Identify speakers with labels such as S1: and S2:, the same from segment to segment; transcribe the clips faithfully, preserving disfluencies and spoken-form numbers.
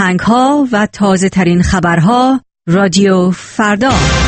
S1: آهنگ‌ها و تازه‌ترین خبرها رادیو فردا.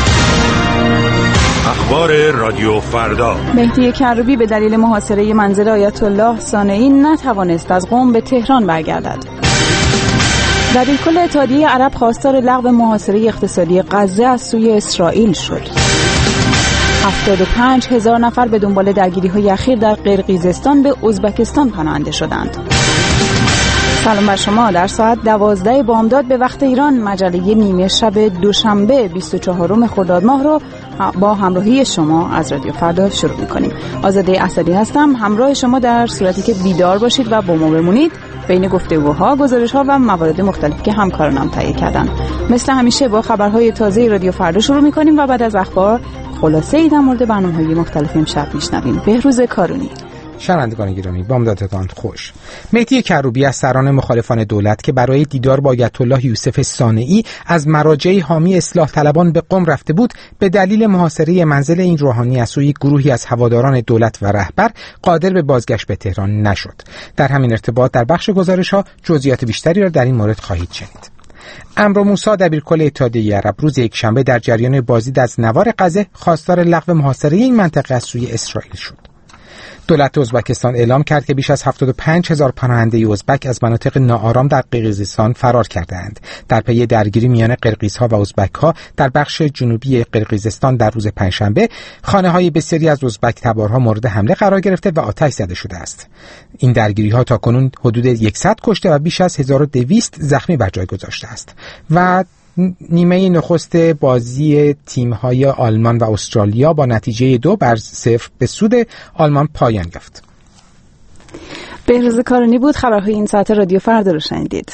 S2: اخبار رادیو فردا.
S3: مهدی کروبی به دلیل محاصره منزل آیت الله صانعی نتوانست از قم به تهران برگردد. دبیرکل اتحادیه عرب خواستار لغو محاصره اقتصادی غزه از سوی اسرائیل شد. هفتاد و پنج هزار نفر به دنبال درگیری‌های اخیر در قرقیزستان به ازبکستان پناهنده شدند. سلام بر شما. در ساعت دوازده بامداد به وقت ایران مجله نیمه شب دوشنبه بیست و چهارم خرداد ماه رو با همراهی شما از رادیو فردا شروع می‌کنیم. آزاده اسدی هستم، همراه شما در صورتی که بیدار باشید و با ما بمونید بین گفتگوها، گزارش‌ها و موارد مختلفی که همکارانم تهیه کردن. مثل همیشه با خبرهای تازه رادیو فردا شروع می‌کنیم و بعد از اخبار خلاصه‌ای در مورد برنامه‌های مختلف امشب میشنویم. بهروز کارونی.
S4: شنوندگان گرامی، بامدادتان خوش. مهدی کروبی از سران مخالفان دولت که برای دیدار با آیت الله یوسف صانعی از مراجع حامی اصلاح طلبان به قم رفته بود، به دلیل محاصره منزل این روحانی از سوی گروهی از هواداران دولت و رهبر قادر به بازگشت به تهران نشد. در همین ارتباط در بخش گزارش‌ها جزئیات بیشتری را در این مورد خواهید شنید. عمرو موسی دبیرکل اتحادیه عرب روز یکشنبه در جریان بازدید از نوار غزه خواستار لغو محاصره این منطقه از سوی اسرائیل شد. دولت ازبکستان اعلام کرد که بیش از هفتاد و پنج هزار پناهنده ازبک از مناطق ناآرام در قرقیزستان فرار کردند. در پی درگیری میان قرقیزها و ازبک‌ها در بخش جنوبی قرقیزستان در روز پنجشنبه، خانه‌های بسیاری از ازبک تبارها مورد حمله قرار گرفته و آتش زده شده است. این درگیری‌ها تاکنون حدود صد کشته و بیش از هزار و دویست زخمی بر جای گذاشته است و نیمه نخست بازی تیم‌های آلمان و استرالیا با نتیجه دو بر صفر به سود آلمان پایان یافت.
S3: بهروز کارونی بود. خبرهای این ساعت رادیو فردا رو شنیدید.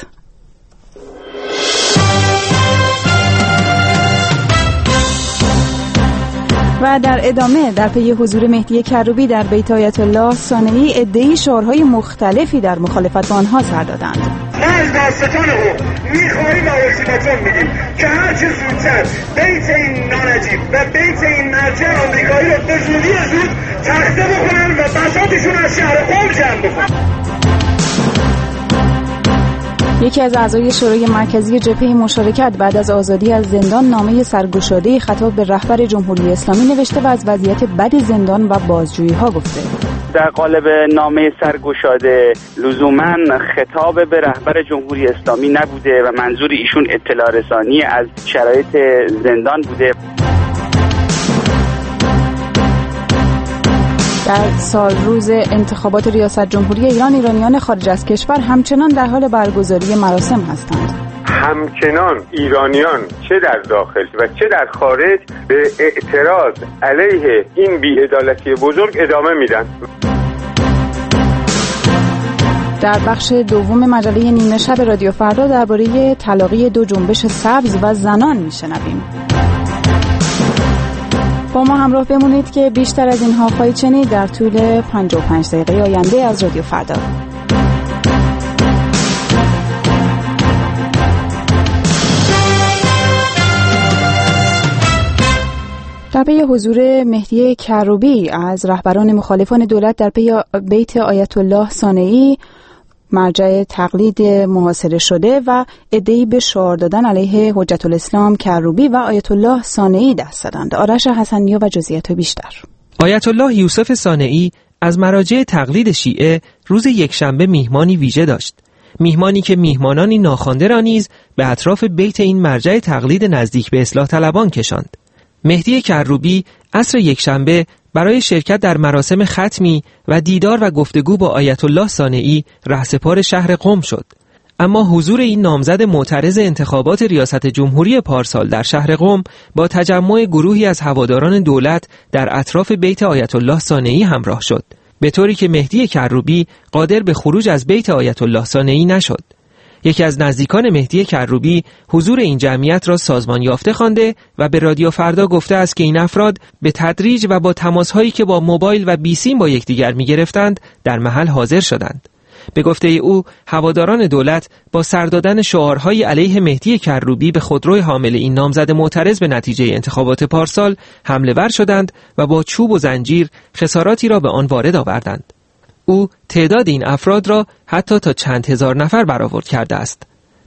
S3: و در ادامه در پی حضور مهدی کروبی در بیت آیت الله صانعی عده‌ای شعارهای مختلفی در مخالفت با آنها سر دادند.
S5: ما از داستان او میخواهیم و ارتباطان میدیم که هرچه زودتر بیت این نانجیب و بیت این مرجع آمریکایی رو به زودی زود تخته بکنن و بساطشون از شهر قم جمع بکنن.
S3: یکی از اعضای شورای مرکزی جبهه مشارکت بعد از آزادی از زندان نامه سرگشاده خطاب به رهبر جمهوری اسلامی نوشته و از وضعیت بد زندان و بازجویی‌ها گفته.
S6: در قالب نامه سرگشاده لزوماً خطاب به رهبر جمهوری اسلامی نبوده و منظور ایشون اطلاع رسانی از شرایط زندان بوده.
S3: در سال روز انتخابات ریاست جمهوری ایران، ایرانیان خارج از کشور همچنان در حال برگزاری مراسم هستند.
S7: همچنان ایرانیان چه در داخل و چه در خارج به اعتراض علیه این بی‌عدالتی بزرگ ادامه میدن.
S3: در بخش دوم مجله نیمه شب رادیو فردا درباره تلاقی دو جنبش سبز و زنان میشنویم. با ما همراه بمونید که بیشتر از اینها خواهید شنید در طول پنجاه و پنج دقیقه آینده از رادیو فردا. در پی حضور مهدی کروبی از رهبران مخالفان دولت در پی بیت آیت الله صانعی، مرجع تقلید محاصره شده و عده‌ای به شعار دادن علیه حجت الاسلام کروبی و آیت الله صانعی دست زدند. آرش حسنیا و جزئیات بیشتر.
S8: آیت الله یوسف صانعی از مراجع تقلید شیعه روز یکشنبه میهمانی ویژه داشت. میهمانی که میهمانانی ناخوانده را نیز به اطراف بیت این مرجع تقلید نزدیک به اصلاح طلبان کشاند. مهدی کروبی عصر یکشنبه برای شرکت در مراسم ختمی و دیدار و گفتگو با آیت الله صانعی رهسپار شهر قم شد. اما حضور این نامزد معترض انتخابات ریاست جمهوری پارسال در شهر قم با تجمع گروهی از هواداران دولت در اطراف بیت آیت الله صانعی همراه شد، به طوری که مهدی کروبی قادر به خروج از بیت آیت الله صانعی نشد. یکی از نزدیکان مهدی کروبی حضور این جمعیت را سازمان یافته خوانده و به رادیو فردا گفته است که این افراد به تدریج و با تماس‌هایی که با موبایل و بیسیم با یکدیگر می‌گرفتند در محل حاضر شدند. به گفته او هواداران دولت با سر دادن شعارهای علیه مهدی کروبی به خودروی حامل این نامزد معترض به نتیجه انتخابات پارسال حمله ور شدند و با چوب و زنجیر خساراتی را به آن وارد آوردند. او تعداد این افراد را حتی تا چند هزار نفر برآورد کرده است.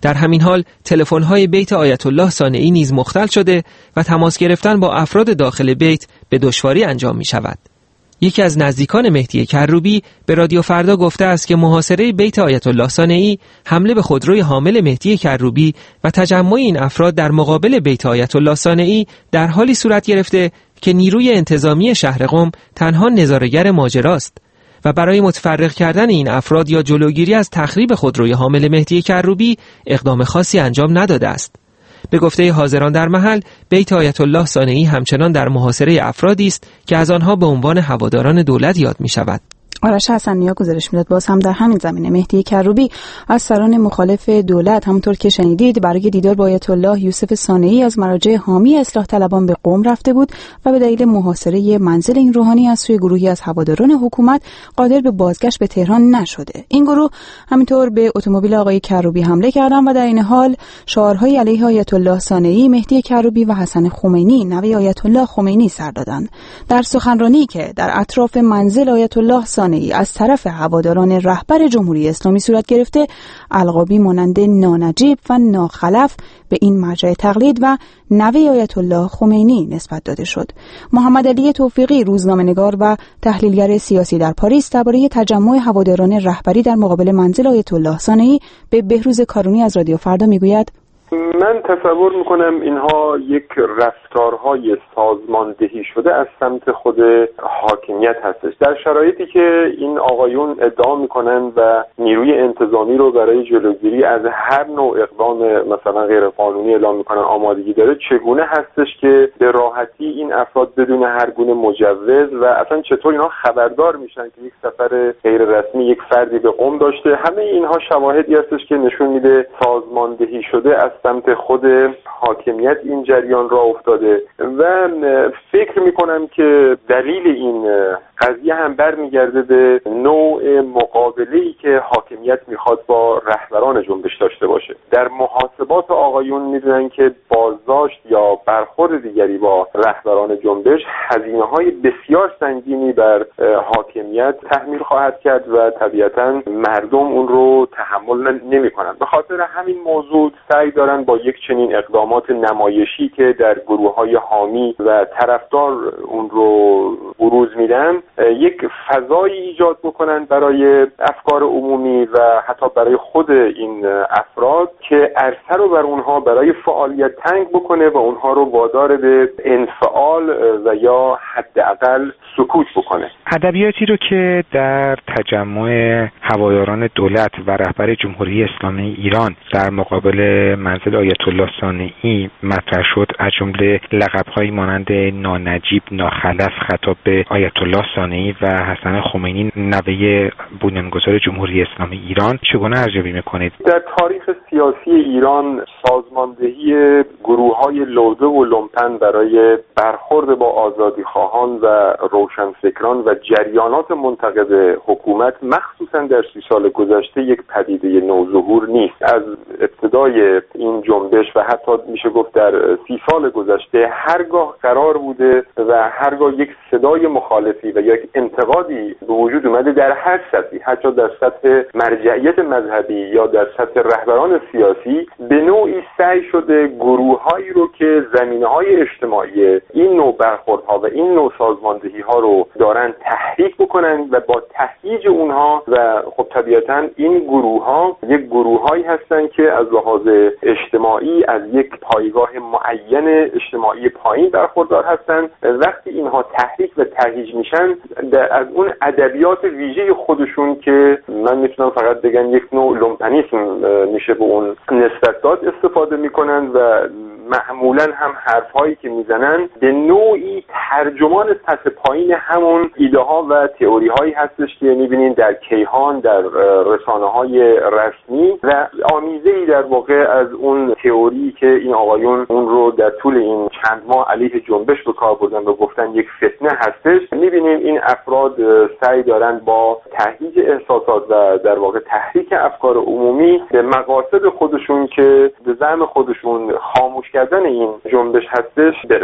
S8: در همین حال تلفن‌های بیت آیت الله صانعی نیز مختل شده و تماس گرفتن با افراد داخل بیت به دشواری انجام می‌شود. یکی از نزدیکان مهدی کروبی به رادیو فردا گفته است که محاصره بیت آیت الله صانعی، حمله به خودروی حامل مهدی کروبی و تجمع این افراد در مقابل بیت آیت الله صانعی در حالی صورت گرفته که نیروی انتظامی شهر قم تنها نظاره‌گر ماجراست و برای متفرق کردن این افراد یا جلوگیری از تخریب خودروی حامل مهدی کروبی اقدام خاصی انجام نداده است. به گفته حاضران در محل، بیت آیت الله صانعی همچنان در محاصره افرادی است که از آنها به عنوان هواداران دولت یاد می شود.
S3: آرش حسن‌نیا گزارش میداد. باز هم در همین زمینه مهدی کروبی از سران مخالف دولت همونطور که شنیدید برای دیدار با آیت الله یوسف صانعی از مراجع حامی اصلاح طلبان به قم رفته بود و به دلیل محاصره منزل این روحانی از سوی گروهی از هواداران حکومت قادر به بازگشت به تهران نشده. این گروه همینطور به اتومبیل آقای کروبی حمله کردند و در این حال شعارهای علیه آیت الله صانعی، مهدی کروبی و حسن خمینی نوه آیت الله خمینی سر دادند. در سخنرانی که در اطراف منزل آیت الله صانعی از طرف هواداران رهبر جمهوری اسلامی صورت گرفته، القابی مانند نانجیب و ناخلف به این مرجع تقلید و نوه آیت الله خمینی نسبت داده شد. محمد علی توفیقی، روزنامه‌نگار و تحلیلگر سیاسی در پاریس، درباره تجمع هواداران رهبری در مقابل منزل آیت الله صانعی به بهروز کارونی از رادیو فردا میگوید:
S7: من تصور میکنم اینها یک رفتارهای سازماندهی شده از سمت خود حاکمیت هستش، در شرایطی که این آقایون ادعا میکنن و نیروی انتظامی رو برای جلوگیری از هر نوع اقدام مثلا غیر قانونی اعلام میکنن آمادگی داره. چگونه هستش که به راحتی این افراد بدون هر گونه مجوز و اصلا چطور اینها خبردار میشن که یک سفر غیر رسمی یک فردی به قم داشته؟ همه اینها شواهدی هستش که نشون میده سازماندهی شده از سمت خود حاکمیت این جریان را افتاده و فکر میکنم که دلیل این قضیه هم برمیگرده به نوع مقابله‌ای که حاکمیت میخواد با رهبران جنبش داشته باشه. در محاسبات آقایون میدونن که بازداشت یا برخورد دیگری با رهبران جنبش هزینه‌های بسیار سنگینی بر حاکمیت تحمیل خواهد کرد و طبیعتاً مردم اون رو تحمل نمی‌کنن. به خاطر همین موضوع سعی دارن با یک چنین اقدامات نمایشی که در گروه‌های حامی و طرفدار اون رو بروز میدن یک فضایی ایجاد بکنن برای افکار عمومی و حتی برای خود این افراد که عرصه رو بر اونها برای فعالیت تنگ بکنه و اونها رو وادار به انفعال و یا حداقل سکوت بکنه.
S9: ادبیاتی رو که در تجمع هواداران دولت و رهبر جمهوری اسلامی ایران در مقابل منزل آیت الله صانعی مطرح شد، از جمله لقب‌هایی مانند نانجیب، ناخلف خطاب به آیت الله صانعی و حسن خمینی نوه بنیانگذار جمهوری اسلامی ایران، چگونه ارزیابی می‌کنید؟
S7: در تاریخ سیاسی ایران سازماندهی گروه‌های لوده و لومپن برای برخورد با آزادیخواهان و روشنفکران و جریانات منتقد حکومت مخصوصا در سی سال گذشته یک پدیده نوظهور نیست. از ابتدای این جنبش و حتی میشه گفت در سی سال گذشته هرگاه قرار بوده و هرگاه یک صدای مخالفی و یک انتقادی به وجود اومده در هر سطحی، حتی در سطح مرجعیت مذهبی یا در سطح رهبران سیاسی، به نوعی سعی شده گروه‌هایی رو که زمینه‌های اجتماعی این نوع برخوردها و این نوع سازماندهی ها رو دارن تحریک بکنن و با تهییج اونها و خب طبیعتاً این گروه ها یک گروه‌هایی هستن که از لحاظ اجتماعی از یک پایگاه معین اجتماعی پایین برخوردار هستن. وقتی اینها تحریک و تهییج میشن از اون ادبیات ویژه خودشون که من میتونم فقط بگم یک نوع لومپنیسم میشه به اون نسبت داد استفاده میکنن و معمولا هم حرفهایی که میزنن به نوعی ترجمان سطح پایین همون ایده ها و تئوری هایی هستش که میبینین در کیهان، در رسانه های رسمی و آمیزه‌ای در واقع از اون تئوری که این آقایون اون رو در طول این چند ماه علیه جنبش به کار بردن و گفتن یک فتنه هستش. میبینیم این افراد سعی دارن با تهییج احساسات و در واقع تحریک افکار عمومی به مقاصد خودشون که به زعم خودشون خاموش کردن این جنبش هستش برسن.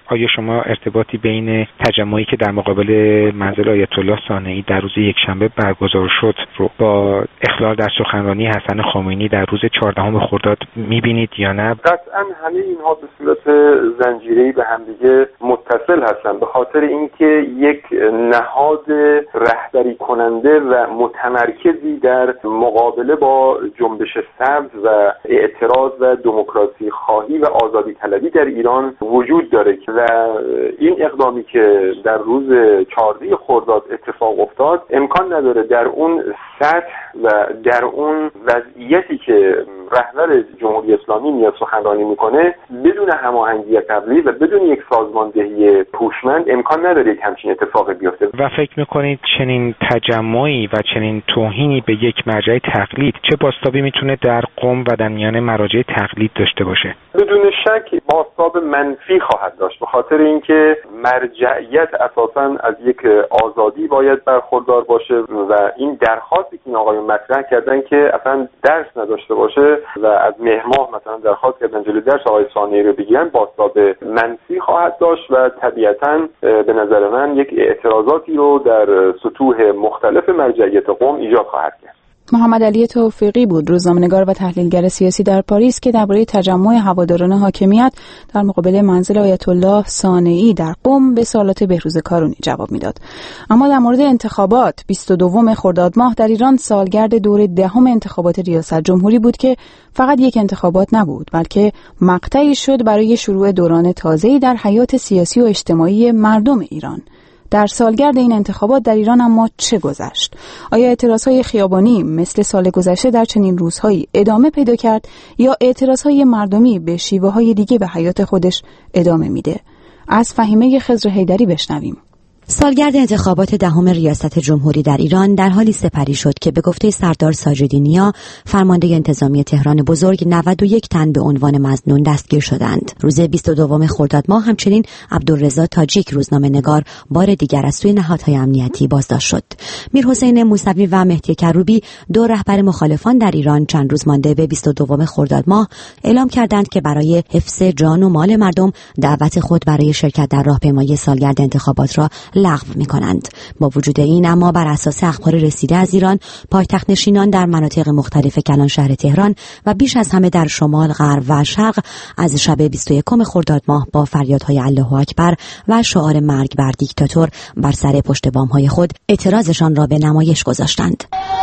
S9: آیا شما ارتباطی بین تجمعی که در مقابل منزل آیت الله ثانیی در روز یکشنبه برگزار شد رو با اخلال در سخنرانی حسن خامنه‌ای در روز چهاردهم خرداد می‌بینید یا نه؟
S7: قطعاً همه اینها به صورت زنجیره‌ای به همدیگه متصل هستند، به خاطر اینکه یک نهاد رهبری کننده و متمرکزی در مقابله با جنبش سبز و اعتراض و دموکراسی خواهی و آزادی طلبی در ایران وجود داره و این اقدامی که در روز چهاردهم خرداد اتفاق افتاد امکان نداره در اون سطح و در اون وضعیتی که رهبر جمهوری اسلامی میاد سخنرانی میکنه بدون هماهنگی قبلی و بدون یک سازماندهی هوشمند امکان نداره یک همچین اتفاقی بیفته.
S9: و فکر میکنید چنین تجمعی و چنین توهینی به یک مرجع تقلید چه بازتابی میتونه در قم و در میان مراجع تقلید داشته باشه؟
S7: بدون شک بازتاب منفی خواهد داشت، به خاطر اینکه مرجعیت اساساً از یک آزادی باید برخوردار باشه و این درخواستی که این آقایون مطرح کردن که اصلا درس نداشته باشه و از مهر ماه مثلا درخواست کردن جلوی درس آقای ثانیی رو بگیرن بازتاب منفی خواهد داشت و طبیعتاً به نظر من یک اعتراضاتی رو در سطوح مختلف مرجعیت قم ایجاد خواهد کرد.
S3: محمد علی توفیقی بود، روزنامه‌نگار و تحلیلگر سیاسی در پاریس که درباره تجمع هواداران حاکمیت در مقابل منزل آیت الله ثانیی در قم به سوالات بهروز کارونی جواب میداد. اما در مورد انتخابات، بیست و دوم خرداد ماه در ایران سالگرد دور دهم انتخابات ریاست جمهوری بود که فقط یک انتخابات نبود، بلکه مقطعی شد برای شروع دوران تازه‌ای در حیات سیاسی و اجتماعی مردم ایران. در سالگرد این انتخابات در ایران اما چه گذشت؟ آیا اعتراضهای خیابانی مثل سال گذشته در چنین روزهایی ادامه پیدا کرد یا اعتراضهای مردمی به شیوه‌های دیگه به حیات خودش ادامه میده؟ از فهیمه خضر حیدری بشنویم.
S10: سالگرد انتخابات دهم ریاست جمهوری در ایران در حالی سپری شد که به گفته سردار ساجدی نیا، فرمانده انتظامی تهران بزرگ، نود و یک تن به عنوان مظنون دستگیر شدند. روز بیست و دوم خرداد ماه همچنین عبدالرضا تاجیک، روزنامه‌نگار، بار دیگر از سوی نهادهای امنیتی بازداشت شد. میرحسین موسوی و مهدی کروبی، دو رهبر مخالفان در ایران، چند روز مانده به بیست و دوم خرداد ماه اعلام کردند که برای حفظ جان و مال مردم دعوت خود برای شرکت در راهپیمایی سالگرد انتخابات را لغو می‌کنند. با وجود این اما بر اساس اخبار رسیده از ایران، پایتخت نشینان در مناطق مختلف کلان شهر تهران و بیش از همه در شمال، غرب و شرق از شب بیست و یکم خرداد ماه با فریادهای الله اکبر و شعار مرگ بر دیکتاتور بر سر پشت بام‌های خود اعتراضشان را به نمایش گذاشتند.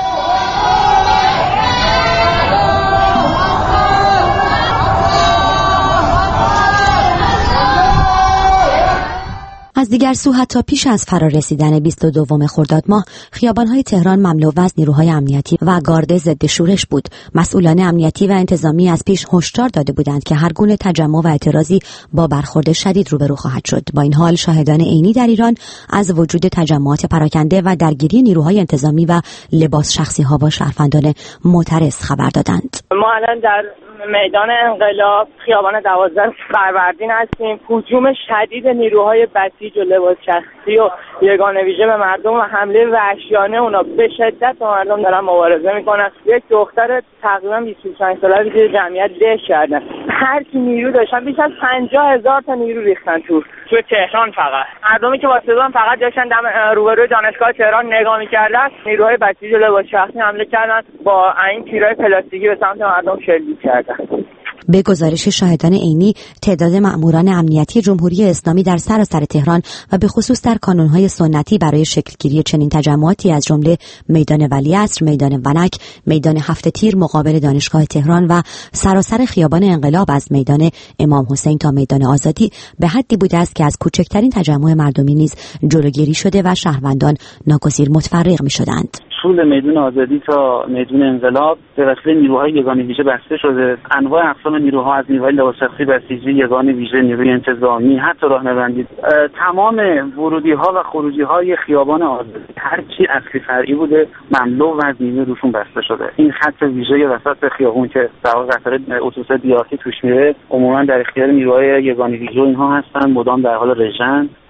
S10: از دیگر سو حتی پیش از فرا رسیدن بیست و دوم خرداد ماه خیابان‌های تهران مملو از نیروهای امنیتی و گارد ضد شورش بود. مسئولان امنیتی و انتظامی از پیش هشدار داده بودند که هر گونه تجمع و اعتراضی با برخورد شدید روبرو خواهد شد. با این حال شاهدان عینی در ایران از وجود تجمعات پراکنده و درگیری نیروهای انتظامی و لباس شخصی‌ها با شهروندان معترض خبر دادند.
S11: ما الان در میدان انقلاب خیابان دوازده فروردین هستیم. هجوم شدید نیروهای بسیج و لباس شخصی و یگانه ویژه به مردم و حمله وحشیانه اونا به شدت با مردم دارن مبارزه میکنن. یک دختر تقریبا بیست و پنج ساله دیگه جمعیت له کردن. هر کی نیرو داشتن بیش از پنجاه هزار تا نیرو ریختن تو تو تهران. فقط مردمی که واسطه‌دان فقط داشتن دم روبروی دانشگاه تهران نگاه میکردن، نیروهای بسیج و لباس شخصی حمله کردن، با این تیرای پلاستیکی به سمت مردم شلیک کردن.
S10: به گزارش شاهدان عینی، تعداد مأموران امنیتی جمهوری اسلامی در سراسر تهران و به خصوص در کانون‌های سنتی برای شکلگیری چنین تجمعاتی از جمله میدان ولیعصر، میدان ونک، میدان هفت تیر مقابل دانشگاه تهران و سراسر خیابان انقلاب از میدان امام حسین تا میدان آزادی به حدی بوده است که از کوچکترین تجمع مردمی نیز جلوگیری شده و شهروندان ناگزیر متفرق می‌شدند.
S12: طول میدان آزادی تا میدان انقلاب به وسیله نیروهای یگانه ویژه بسته شده. انواع اقسام نیروها از نیروهای لباس شخصی بسیجی، یگانه ویژه، نیروی انتظامی، حتی راهنوردی، تمام ورودی‌ها و خروجی‌های خیابان آزادی هر چی اصلی فرعی بوده مملو و از نیروی روشون بسته شده. این خط ویژه وسط خیابون که در واقع قطار اتوبوس دیارتی توش میره عموما در اختیار نیروهای یگانه ویژه اینها هستن، مدام در حال رژن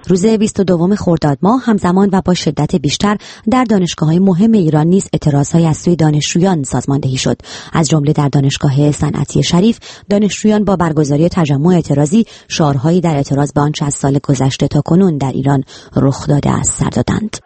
S10: روز بیست و دوم خرداد ماه همزمان و با شدت بیشتر در دانشگاه‌های مهم ایران نیز اعتراض‌های از سوی دانشجویان سازماندهی شد. از جمله در دانشگاه صنعتی شریف دانشجویان با برگزاری تجمع اعتراضی شعارهایی در اعتراض به آنچه از سال گذشته تا کنون در ایران رخ داده است سر دادند.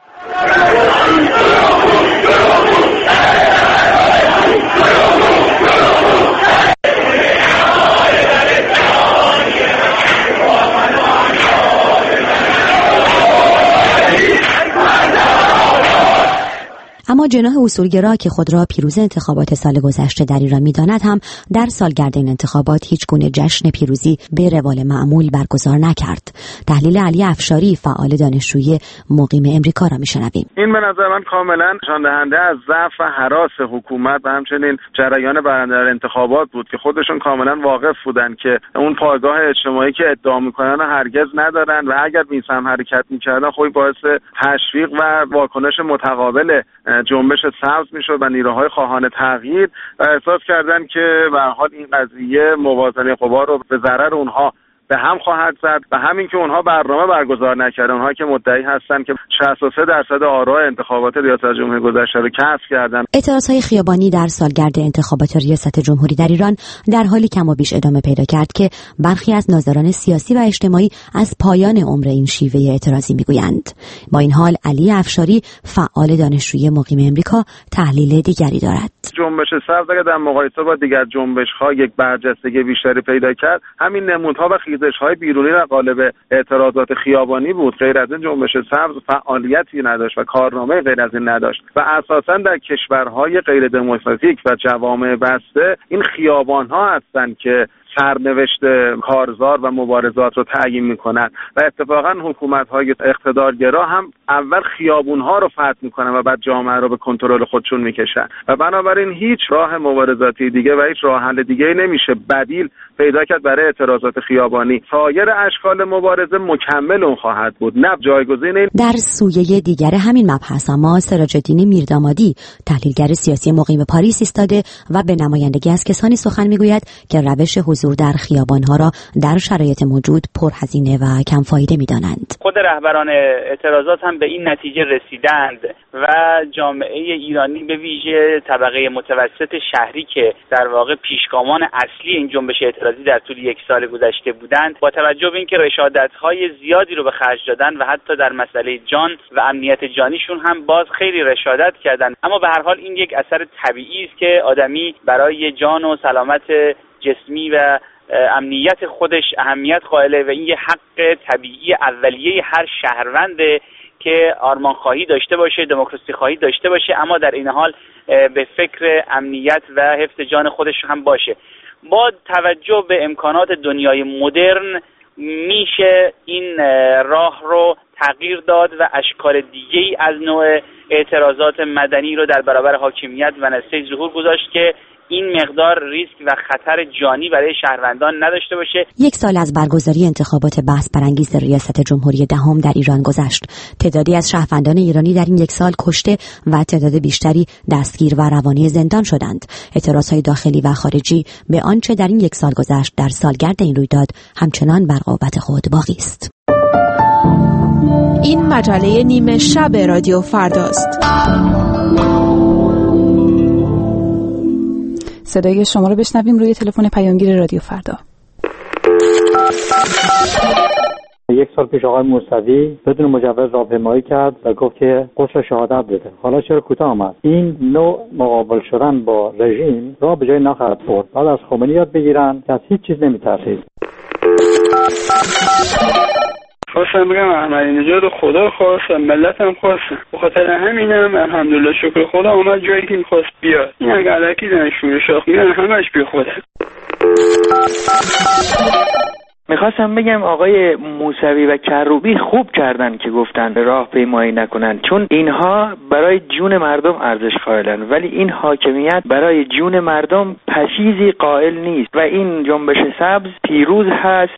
S10: اما جناح اصولگرا که خود را پیروز انتخابات سال گذشته در ایران می‌داند هم در سالگرد این انتخابات هیچ گونه جشن پیروزی به روال معمول برگزار نکرد. تحلیل علی افشاری فعال دانشجویی مقیم امریکا را می‌شنویم.
S13: این به نظر من کاملا نشان دهنده از ضعف و هراس حکومت و همچنین جریان برنده انتخابات بود که خودشون کاملا واقف بودن که اون پایگاه اجتماعی که ادعا می‌کنن هرگز ندارن و اگر می‌سم حرکت می‌کردن خب باعث تشویق و واکنش متقابل جنبش سبز میشد و نیروهای خواهان تغییر و احساس کردن که به هر حال این قضیه موازنه قوا رو به ضرر اونها به هم خواهد زد و همین که اونها برنامه برگزار نکردن، اونها که مدعی هستن که شصت و سه درصد آرای انتخابات ریاست جمهوری گذشته رو کسب کردن.
S10: اعتراضهای خیابانی در سالگرد انتخابات ریاست جمهوری در ایران در حالی کم و بیش ادامه پیدا کرد که برخی از ناظران سیاسی و اجتماعی از پایان عمر این شیوه اعتراضی میگویند. با این حال علی افشاری فعال دانشجویی مقیم امریکا تحلیل دیگری دارد.
S13: جنبش سبز اگر در مقایسه با دیگر جنبش‌ها یک برجستگی بیشتری پیدا کرد، همین نمودها و های بیرونی در قالب اعتراضات خیابانی بود. غیر از این جنبش سبز فعالیتی نداشت و کارنامه غیر از این نداشت و اساساً در کشورهای غیر دموکراتیک و جوامع بسته این خیابان‌ها هستند که سرنوشت کارزار و مبارزات رو تعیین میکنن و اتفاقا حکومت‌های اقتدارگرا هم اول خیابون‌ها رو فتح میکنن و بعد جامعه رو به کنترل خودشون میکشن و بنابراین هیچ راه مبارزاتی دیگه و هیچ راه حل دیگه نمیشه بدیل پیدا کرد برای اعتراضات خیابانی. سایر اشکال مبارزه مکمل اون خواهد بود، نه جایگزین این.
S10: در سویه دیگر همین مبحث اما سراج الدین میردامادی تحلیلگر سیاسی مقیم پاریس ایستاده و به نمایندگی از کسانی سخن میگوید که روش حضور در خیابان‌ها را در شرایط موجود پرهزینه و کم فایده می‌دانند.
S6: خود رهبران اعتراضات هم به این نتیجه رسیدند و جامعه ایرانی به ویژه طبقه متوسط شهری که در واقع پیشگامان اصلی این جنبش اعتراضی در طول یک سال گذشته بودند، با توجه به اینکه رشادت‌های زیادی رو به خرج دادن و حتی در مسئله جان و امنیت جانیشون هم باز خیلی رشادت کردند، اما به هر حال این یک اثر طبیعی است که آدمی برای جان و سلامت جسمی و امنیت خودش اهمیت قائله و این یه حق طبیعی اولیه هر شهرونده که آرمان خواهی داشته باشه، دموکراسی خواهی داشته باشه، اما در این حال به فکر امنیت و حفظ جان خودش هم باشه. با توجه به امکانات دنیای مدرن میشه این راه رو تغییر داد و اشکال دیگه‌ای از نوع اعتراضات مدنی رو در برابر حاکمیت و نسل ظهور گذاشت که این مقدار ریسک و خطر جانی برای شهروندان نداشته باشه.
S10: یک سال از برگزاری انتخابات بحث برانگیز ریاست جمهوری دهم در ایران گذشت. تعدادی از شهروندان ایرانی در این یک سال کشته و تعداد بیشتری دستگیر و روانی زندان شدند. اعتراضهای داخلی و خارجی به آنچه در این یک سال گذشت در سالگرد این رویداد همچنان بر قوت خود باقی است.
S14: این مجله نیمه شب رادیو فرداست.
S3: صدای شما رو بشنویم روی تلفن پیامگیر رادیو فردا.
S15: یک سال پیش آقای موسوی بدون مجوز راهپیمایی کرد و گفت که قسل شهادت بده. حالا چرا کوتاه آمد؟ این نوع مقابل شدن با رژیم را به جای نخواهد برد. بعد از خمینی یاد بگیرن که از هیچ چیز نمی‌ترسید.
S16: خواستم بگم احمدی نژاد خدا خواست، ملت هم خواست، به خاطر همینم الحمدلله شکر خدا اومد جایی که می‌خواست بیاد. این اگه الکی دارن شور شاخ میرن همش بی خوده.
S17: میخواستم بگم آقای موسوی و کروبی خوب کردن که گفتن راهپیمایی نکنن، چون اینها برای جون مردم ارزش قائلن، ولی این حاکمیت برای جون مردم پشیزی قائل نیست و این جنبش سبز پیروز هست.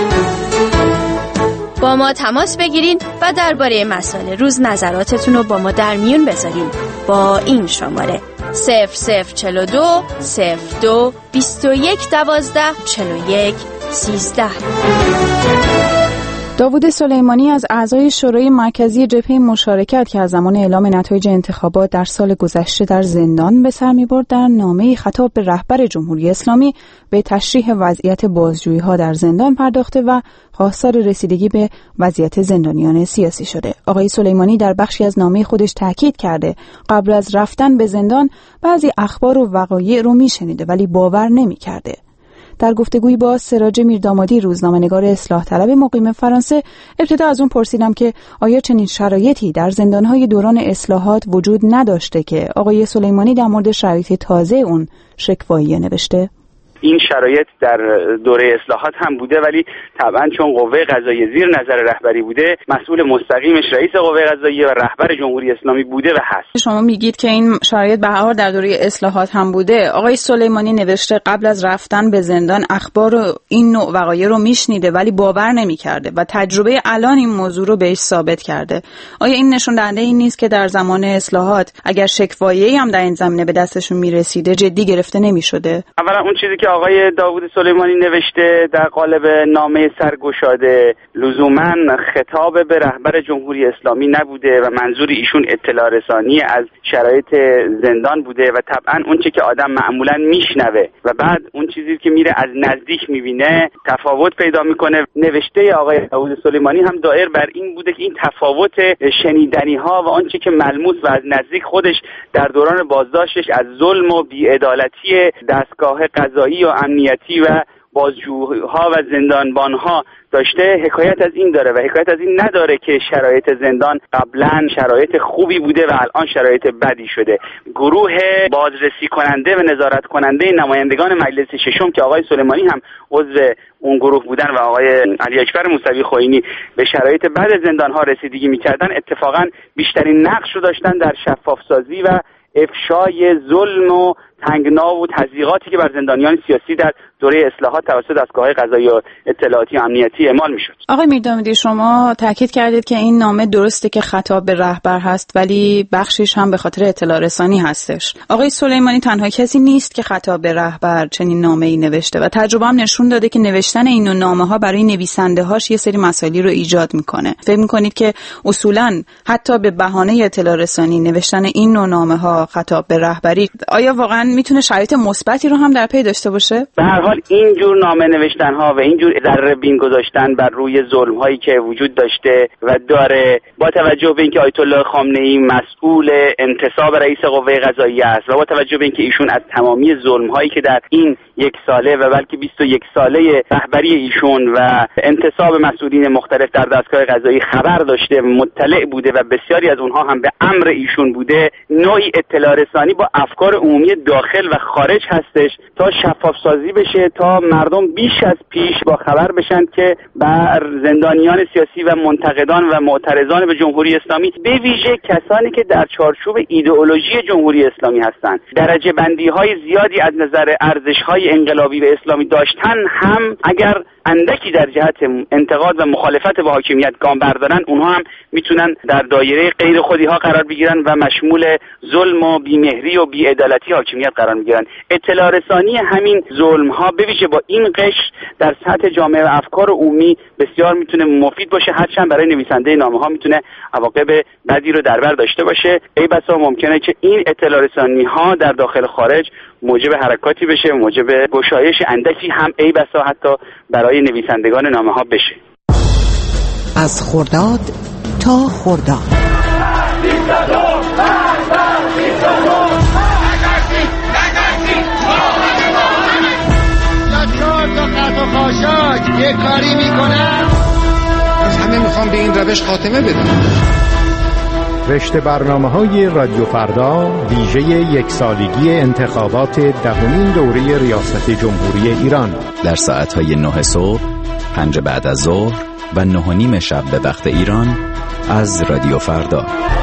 S14: با ما تماس بگیرین و درباره مسائل روز نظراتتون رو با ما در میون بذارین با این شماره صفر صفر چهل و دو صفر دو بیست و یک دوازده چهل و یک سیزده.
S3: داوود سلیمانی از اعضای شورای مرکزی جبهه مشارکت که از زمان اعلام نتایج انتخابات در سال گذشته در زندان به سر می‌برد، در نامه‌ای خطاب به رهبر جمهوری اسلامی به تشریح وضعیت بازجویی‌ها در زندان پرداخته و خواستار رسیدگی به وضعیت زندانیان سیاسی شده. آقای سلیمانی در بخشی از نامه خودش تاکید کرده قبل از رفتن به زندان بعضی اخبار و وقایع رو می‌شنیده ولی باور نمی‌کرده. در گفتگویی با سراج میردامادی روزنامه‌نگار اصلاح طلب مقیم فرانسه، ابتدا از اون پرسیدم که آیا چنین شرایطی در زندان‌های دوران اصلاحات وجود نداشته که آقای سلیمانی در مورد شرایط تازه اون شکوایی نوشته؟
S6: این شرایط در دوره اصلاحات هم بوده، ولی طبعا چون قوه قضاییه زیر نظر رهبری بوده، مسئول مستقیمش رئیس قوه قضاییه و رهبر جمهوری اسلامی بوده و هست.
S3: شما میگید که این شرایط به هر حال در دوره اصلاحات هم بوده. آقای سلیمانی نوشته قبل از رفتن به زندان اخبار این نوع وقایع رو میشنیده ولی باور نمیکرده و تجربه الان این موضوع رو بهش ثابت کرده. آیا این نشون دهنده این نیست که در زمان اصلاحات اگر شکوایی هم در این زمینه به دستشون میرسیده جدی گرفته نمیشده؟
S6: اولا اون چیزی که آقای داوود سلیمانی نوشته در قالب نامه سرگشاده لزوما خطاب به رهبر جمهوری اسلامی نبوده و منظور ایشون اطلاع رسانی از شرایط زندان بوده و طبعا اون چیزی که آدم معمولا میشنوه و بعد اون چیزی که میره از نزدیک میبینه تفاوت پیدا میکنه. نوشته آقای داوود سلیمانی هم دایر بر این بوده که این تفاوت شنیدنی ها و آنچه که ملموس و از نزدیک خودش در دوران بازداشتش از ظلم و بی‌عدالتی دستگاه قضایی و امنیتی و بازجوها و زندانبانها داشته حکایت از این داره و حکایت از این نداره که شرایط زندان قبلا شرایط خوبی بوده و الان شرایط بدی شده. گروه بازرسی کننده و نظارت کننده نمایندگان مجلس ششم که آقای سلیمانی هم عضو اون گروه بودن و آقای علی اکبر موسوی خوئینی به شرایط بد زندان ها رسیدگی می‌کردن، اتفاقا بیشترین نقش رو داشتن در شفاف سازی و افشای ظلم و تنگنا و تضییقاتی که بر زندانیان سیاسی در دوره اصلاحات توسط دستگاه‌های قضایی و اطلاعاتی و امنیتی اعمال می‌شد.
S3: آقای میردامادی، شما تاکید کردید که این نامه درسته که خطاب به رهبر هست ولی بخشش هم به خاطر اطلاع رسانی هستش. آقای سلیمانی تنها کسی نیست که خطاب به رهبر چنین نامه‌ای نوشته و تجربه هم نشون داده که نوشتن این نوع نامه‌ها برای نویسنده‌هاش یه سری مسائلی رو ایجاد می‌کنه. فکر می‌کنید که اصولاً حتی به بهانه اطلاع رسانی نوشتن این نوع نامه‌ها خطاب به رهبری آیا واقعاً میتونه شرایط مثبتی رو هم در پی داشته باشه؟
S6: به هر حال این جور نامه نوشتن ها و این جور ذره بین گذاشتن بر روی ظلم هایی که وجود داشته و داره، با توجه به اینکه آیت الله خامنه‌ای مسئول انتصاب رئیس قوه قضاییه است و با توجه به اینکه ایشون از تمامی ظلم هایی که در این یک ساله و بلکه بیست و یک ساله رهبری ایشون و انتصاب مسئولین مختلف در دستگاه قضایی خبر داشته، مطلع بوده و بسیاری از اونها هم به امر ایشون بوده، نوعی اطلاع رسانی با افکار عمومی داخل و خارج هستش تا شفاف سازی بشه، تا مردم بیش از پیش با خبر بشن که بر زندانیان سیاسی و منتقدان و معترضان به جمهوری اسلامی، به ویژه کسانی که در چارچوب ایدئولوژی جمهوری اسلامی هستند، درجه بندی های زیادی از نظر ارزش های انقلابی و اسلامی داشتن، هم اگر اندکی در جهت انتقاد و مخالفت با حاکمیت گام بردارن، اونها هم میتونن در دایره غیر خودی ها قرار بگیرن و مشمول ظلم و بیمهری و بی‌عدالتی حاکمیت قرار میگیرن. اطلاع رسانی همین ظلم ها به ویژه با این قشر در سطح جامعه و افکار عمومی بسیار میتونه مفید باشه، هرچند برای نویسنده نامه ها میتونه عواقب بدی رو در بر داشته باشه. ای بسا ممکنه که این اطلاع رسانی ها در داخل خارج موجب حرکاتی بشه، موجب گشایش اندکی هم ای بسا حتی برای نویسندگان نامه ها بشه.
S18: از خرداد تا خرداد
S19: یه کاری میکنم از همه میخوام به این روش خاتمه بدم.
S20: رشته برنامه‌های رادیو فردا ویژه یک سالگی انتخابات دهمین دوره ریاست جمهوری ایران
S21: در ساعت‌های نه صبح، پنج بعد از ظهر و نه و نیم شب به وقت ایران از رادیو فردا.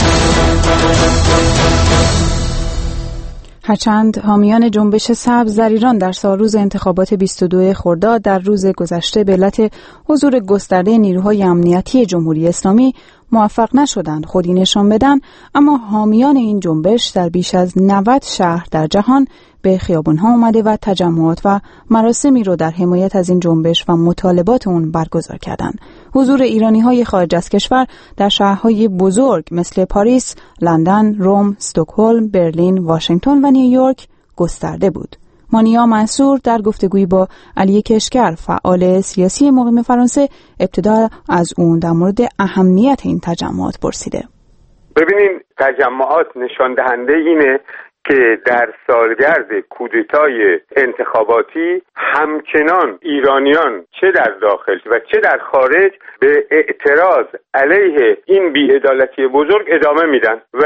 S3: هرچند حامیان جنبش سبز در ایران در سالروز انتخابات بیست و دو خرداد در روز گذشته به علت حضور گسترده نیروهای امنیتی جمهوری اسلامی موفق نشدند خودی نشان بدن، اما حامیان این جنبش در بیش از نود شهر در جهان به خیابان‌ها اومده و تجمعات و مراسمی رو در حمایت از این جنبش و مطالبات اون برگزار کردن. حضور ایرانی‌های خارج از کشور در شهرهای بزرگ مثل پاریس، لندن، روم، استکهلم، برلین، واشنگتن و نیویورک گسترده بود. مانیا منصور در گفتگویی با علی کشگر، فعال سیاسی مقیم فرانسه، ابتدا از اون در مورد اهمیت این تجمعات پرسیده.
S7: ببینین، تجمعات نشان دهنده اینه که در سالگرد کودتای انتخاباتی همچنان ایرانیان چه در داخل و چه در خارج به اعتراض علیه این بی‌عدالتی بزرگ ادامه میدن و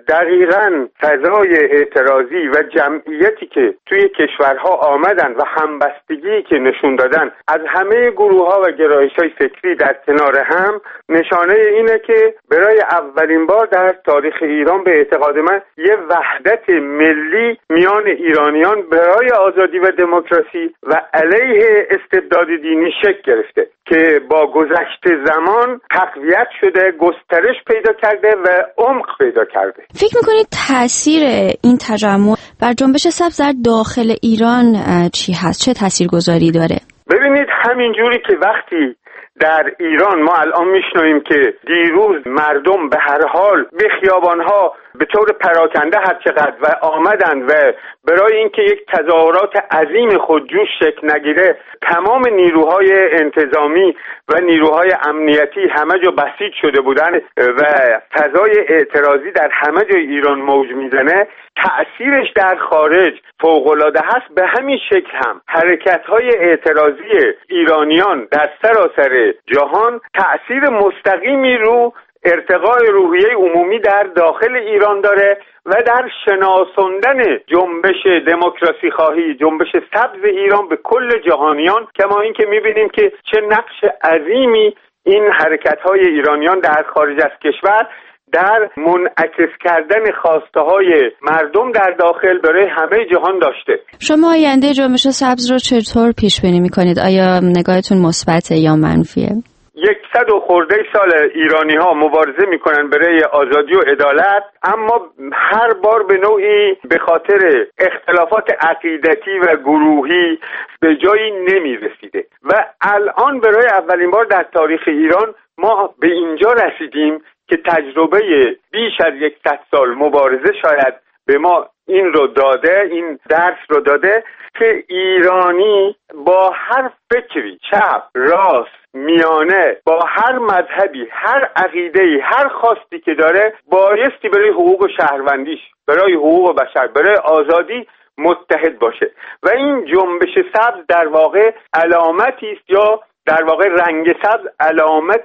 S7: دقیقاً فضای اعتراضی و جمعیتی که توی کشورها آمدن و همبستگی که نشون دادن از همه گروه‌ها و گرایش‌های فکری در کنار هم نشانه اینه که برای اولین بار در تاریخ ایران به اعتقاد من یه وحدت ملی میان ایرانیان برای آزادی و دموکراسی و علیه استبداد دینی شکل گرفته که با گذشت زمان تقویت شده، گسترش پیدا کرده و عمق پیدا کرده.
S14: فکر میکنید تاثیر این تجمع بر جنبش سبز در داخل ایران چی هست؟ چه تاثیرگذاری داره؟
S7: ببینید، همین جوری که وقتی در ایران ما الان میشنویم که دیروز مردم به هر حال به خیابانها به طور پراکنده هر چقدر و آمدن و برای اینکه یک تظاهرات عظیم خودجوش شکل نگیره تمام نیروهای انتظامی و نیروهای امنیتی همه جا بسیج شده بودن و فضای اعتراضی در همه جای ایران موج میزنه، تأثیرش در خارج فوق‌العاده هست. به همین شکل هم حرکت‌های اعتراضی ایرانیان در سراسر جهان تأثیر مستقیمی رو ارتقای روحیه عمومی در داخل ایران داره و در شناساندن جنبش دموکراسی خواهی، جنبش سبز ایران به کل جهانیان، کما این که می‌بینیم که چه نقش عظیمی این حرکت‌های ایرانیان در خارج از کشور در منعکس کردن خواسته‌های مردم در داخل برای همه جهان داشته.
S14: شما آینده جنبش سبز رو چطور پیش بینی می‌کنید؟ آیا نگاهتون مثبته یا منفیه؟
S7: یکصد و خورده سال ایرانی ها مبارزه میکنن برای آزادی و عدالت، اما هر بار به نوعی به خاطر اختلافات عقیدتی و گروهی به جایی نمیرسیده و الان برای اولین بار در تاریخ ایران ما به اینجا رسیدیم که تجربه بیش از یکصد سال مبارزه شاید به ما این رو داده، این درس رو داده که ایرانی با هر فکری، چپ، راست، میانه، با هر مذهبی، هر عقیده‌ای، هر خواستی که داره بایستی برای حقوق شهروندیش، برای حقوق بشر، برای آزادی متحد باشه و این جنبش سبز در واقع علامتی است، یا در واقع رنگ سبز علامت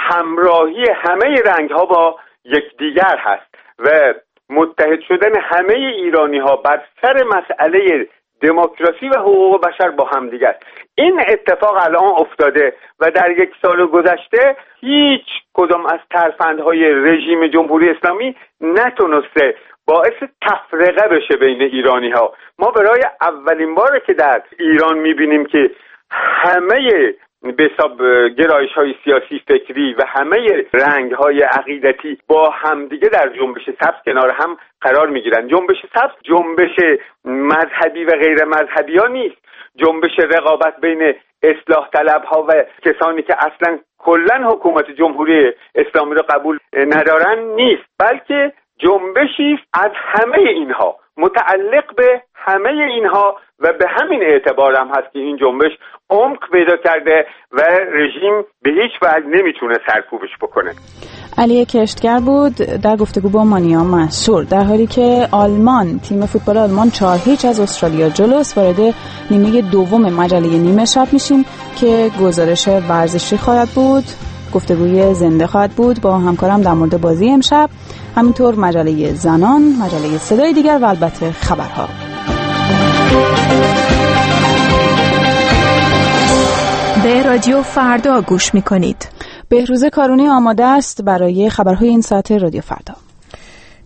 S7: همراهی همه رنگ‌ها با یکدیگر هست و متحد شدن همه ایرانی ها بر سر مسئله دموکراسی و حقوق بشر با هم دیگر. این اتفاق الان افتاده و در یک سال گذشته هیچ کدام از ترفندهای رژیم جمهوری اسلامی نتونسته باعث تفرقه بشه بین ایرانی ها. ما برای اولین باره که در ایران میبینیم که همه به حساب گرایش های سیاسی فکری و همه رنگ های عقیدتی با همدیگه در جنبش سبز کنار هم قرار میگیرن. جنبش سبز جنبش مذهبی و غیر مذهبی ها نیست، جنبش رقابت بین اصلاح طلب ها و کسانی که اصلا کلن حکومت جمهوری اسلامی رو قبول ندارن نیست، بلکه جنبشی از همه اینها، متعلق به همه اینها و به همین اعتبار هم هست که این جنبش عمق پیدا کرده و رژیم به هیچ وجه نمیتونه سرکوبش بکنه.
S3: علی کشتگر بود در گفتگو با مانیا منصور. در حالی که آلمان، تیم فوتبال آلمان چهار هیچ از استرالیا جلوست، وارد نیمه دوم مجله نیمه شب میشیم که گزارش ورزشی خواهد بود، گفتگوی زنده خواهد بود با همکارم در مورد بازی امشب، همینطور مجله زنان، مجله صدای دیگر و البته خبرها.
S1: به رادیو فردا گوش میکنید.
S3: بهروز کارونی آماده است برای خبرهای این ساعت رادیو فردا.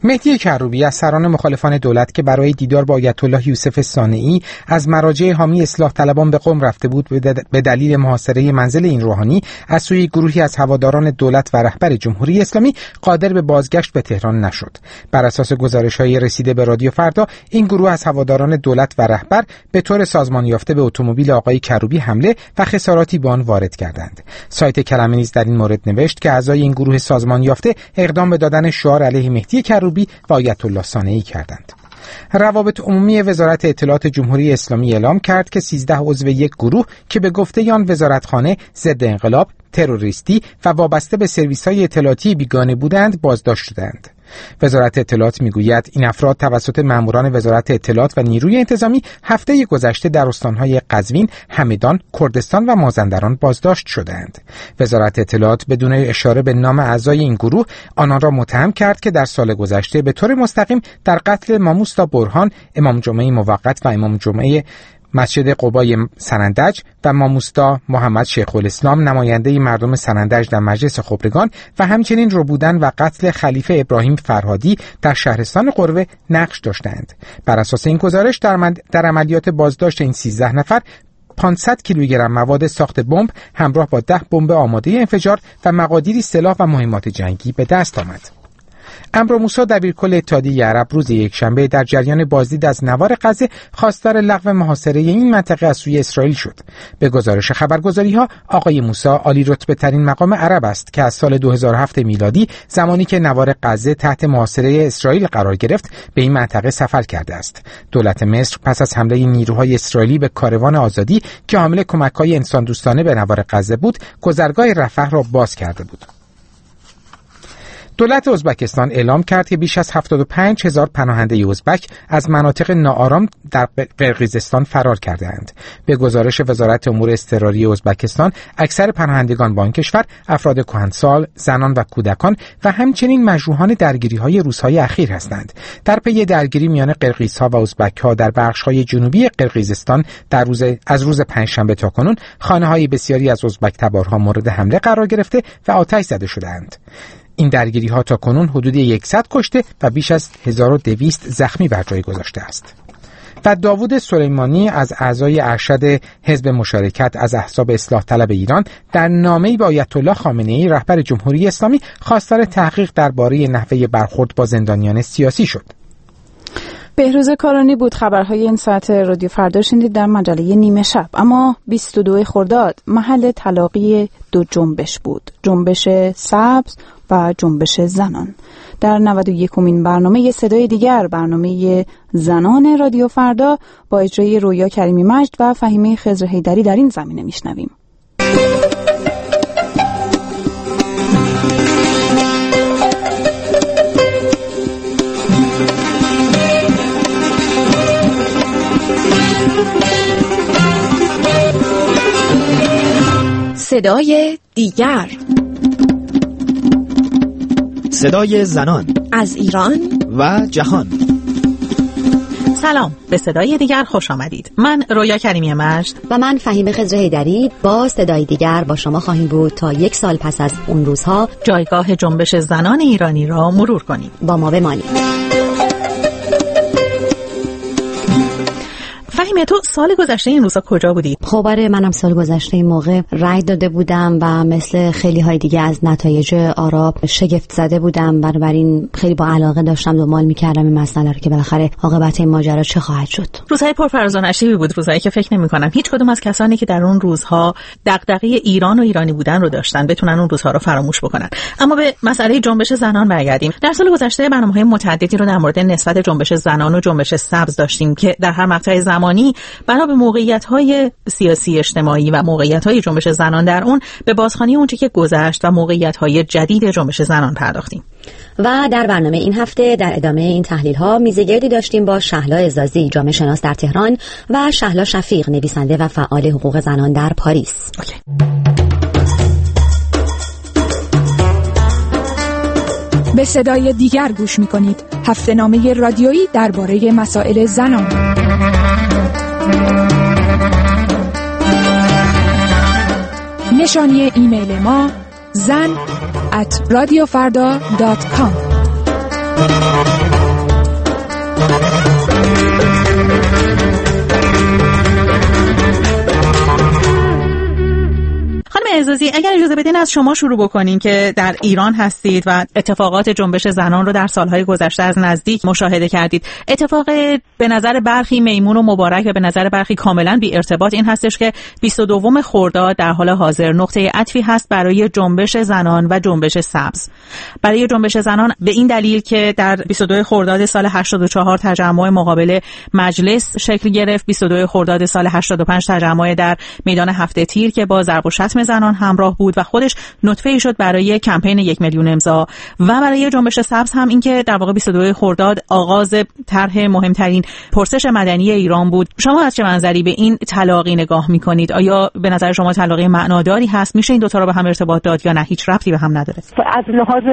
S4: مهدی کروبی از سران مخالفان دولت که برای دیدار با آیت الله یوسف صانعی از مراجع حامی اصلاح طلبان به قم رفته بود به دلیل محاصره منزل این روحانی از سوی گروهی از هواداران دولت و رهبر جمهوری اسلامی قادر به بازگشت به تهران نشد. بر اساس گزارش‌های رسیده به رادیو فردا، این گروه از هواداران دولت و رهبر به طور سازمان یافته به اتومبیل آقای کروبی حمله و خساراتی به آن وارد کردند. سایت کلمه نیز در این مورد نوشت که اعضای این گروه سازمان یافته اقدام به دادن شعار علیه مهدی کروبی و آیت الله صانعی کردند. روابط عمومی وزارت اطلاعات جمهوری اسلامی اعلام کرد که سیزده عضو یک گروه که به گفته آن وزارتخانه ضد انقلاب، تروریستی و وابسته به سرویس‌های اطلاعاتی بیگانه بودند بازداشت شدند. وزارت اطلاعات میگوید این افراد توسط ماموران وزارت اطلاعات و نیروی انتظامی هفته گذشته در استانهای قزوین، همدان، کردستان و مازندران بازداشت شدند. وزارت اطلاعات بدون اشاره به نام اعضای این گروه آنان را متهم کرد که در سال گذشته به طور مستقیم در قتل ماموستا برهان، امام جمعه موقت و امام جمعه مسجد قبای سنندج و ماموستا محمد شیخ الاسلام نماینده مردم سنندج در مجلس خبرگان و همچنین ربودن و قتل خلیفه ابراهیم فرهادی در شهرستان قروه نقش داشتند. بر اساس این گزارش در, در عملیات بازداشت این سیزده نفر پانصد کیلوگرم مواد ساخت بمب همراه با ده بمب آماده انفجار و مقادیری سلاح و مهمات جنگی به دست آمد. امرو موسی دبیرکل اتحادیه عرب روز یکشنبه در جریان بازدید از نوار غزه خواستار لغو محاصره این منطقه از سوی اسرائیل شد. به گزارش خبرگزاری‌ها آقای موسی عالی رتبه ترین مقام عرب است که از سال دو هزار و هفت میلادی زمانی که نوار غزه تحت محاصره اسرائیل قرار گرفت به این منطقه سفر کرده است. دولت مصر پس از حمله نیروهای اسرائیلی به کاروان آزادی که حامل کمک‌های انسان دوستانه به نوار غزه بود، گذرگاه رفح را باز کرده بود. دولت ازبکستان اعلام کرد که بیش از هفتاد و پنج هزار پناهنده ازبک از مناطق ناآرام در قرقیزستان فرار کرده‌اند. به گزارش وزارت امور اضطراری ازبکستان، اکثر پناهندگان با آن کشور افراد کهنسال، زنان و کودکان و همچنین مجروحان درگیری‌های روزهای اخیر هستند. در پی درگیری میان قرقیزها و ازبک‌ها در بخش‌های جنوبی قرقیزستان در روز از روز پنجشنبه تا کنون خانه‌های بسیاری از ازبک تبارها مورد حمله قرار گرفته و آتش زده شده‌اند. این درگیری ها تا کنون حدود صد کشته و بیش از هزار و دویست زخمی بر جای گذاشته است. و داوود سلیمانی از اعضای ارشد حزب مشارکت از احزاب اصلاح طلب ایران در نامه‌ای به آیت الله خامنه‌ای رهبر جمهوری اسلامی خواستار تحقیق درباره نحوه برخورد با زندانیان سیاسی شد.
S3: بهروز کارانی بود. خبرهای این ساعت رادیو فردا شنیدید در مجله نیمه شب. اما بیست و دو خرداد محل تلاقی دو جنبش بود، جنبش سبز و جنبش زنان. در نود و یکمین برنامه صدای دیگر، برنامه زنان رادیو فردا با اجرای رویا کریمی مجد و فهیمه خضر حیدری در این زمینه میشنویم.
S1: صدای دیگر،
S2: صدای زنان
S1: از ایران
S2: و جهان.
S22: سلام، به صدای دیگر خوش آمدید. من رویا کریمی مجد
S10: و من فهیمه خضر حیدری با صدای دیگر با شما خواهیم بود تا یک سال پس از اون روزها
S22: جایگاه جنبش زنان ایرانی را مرور کنیم.
S10: با ما بمانید.
S22: فهیمه، تو سال گذشته این روزا کجا بودی؟
S10: خب آره، منم سال گذشته این موقع رأی داده بودم و مثل خیلی های دیگه از نتایج آرا شگفت زده بودم. بنابراین خیلی با علاقه داشتم دنبال می‌کردم این مسئله رو که بالاخره عاقبت این ماجرا چه خواهد شد.
S22: روزهای پرفراز و نشیبی بود، روزایی که فکر نمی‌کنم هیچ کدوم از کسانی که در اون روزها دغدغه ایران و ایرانی بودن رو داشتن بتونن اون روزها رو فراموش بکنن. اما به مسئله جنبش زنان برگردیم. در سال گذشته برنامه‌های متعددی رو در مورد نسبت جنبش زنان و جنبش سبز داشتیم که در هر مقطع زمانی بنا به موقعیت‌های سیاسی اجتماعی و موقعیت‌های جنبش زنان در اون به بازخوانی اونچه که گذشت و موقعیت‌های جدید جنبش زنان پرداختیم.
S10: و در برنامه این هفته در ادامه این تحلیل‌ها میزگردی داشتیم با شهلا عزازی، جامعه شناس در تهران، و شهلا شفیق، نویسنده و فعال حقوق زنان در پاریس.
S22: اوکی.
S1: به صدای دیگر گوش می‌کنید. هفته‌نامه رادیویی درباره مسائل زنان. نشانی ایمیل ما زن ات رادیو فردا دات کام.
S22: اعزازی، اگر اجازه بدین از شما شروع بکنیم که در ایران هستید و اتفاقات جنبش زنان رو در سالهای گذشته از نزدیک مشاهده کردید. اتفاق به نظر برخی میمون و مبارک و به نظر برخی کاملا بی ارتباط این هستش که بیست و دوم خرداد در حال حاضر نقطه عطفی هست برای جنبش زنان و جنبش سبز. برای جنبش زنان به این دلیل که در بیست و دو خرداد سال هشتاد و چهار تجمع مقابل مجلس شکل گرفت، بیست و دو خرداد سال هشتاد و پنج تجمع در میدان هفته تیر که با ضرب و شتم زنان همراه بود و خودش نطفه‌ای شد برای کمپین یک میلیون امضا، و برای جنبش سبز هم این که در واقع بیست و دو خرداد آغاز طرح مهمترین پرسش مدنی ایران بود. شما از چه منظری به این تلاقی نگاه می‌کنید؟ آیا به نظر شما تلاقی معناداری هست؟ میشه این دو تا رو به هم ارتباط داد یا نه هیچ ربطی به هم نداره؟
S5: از لحاظ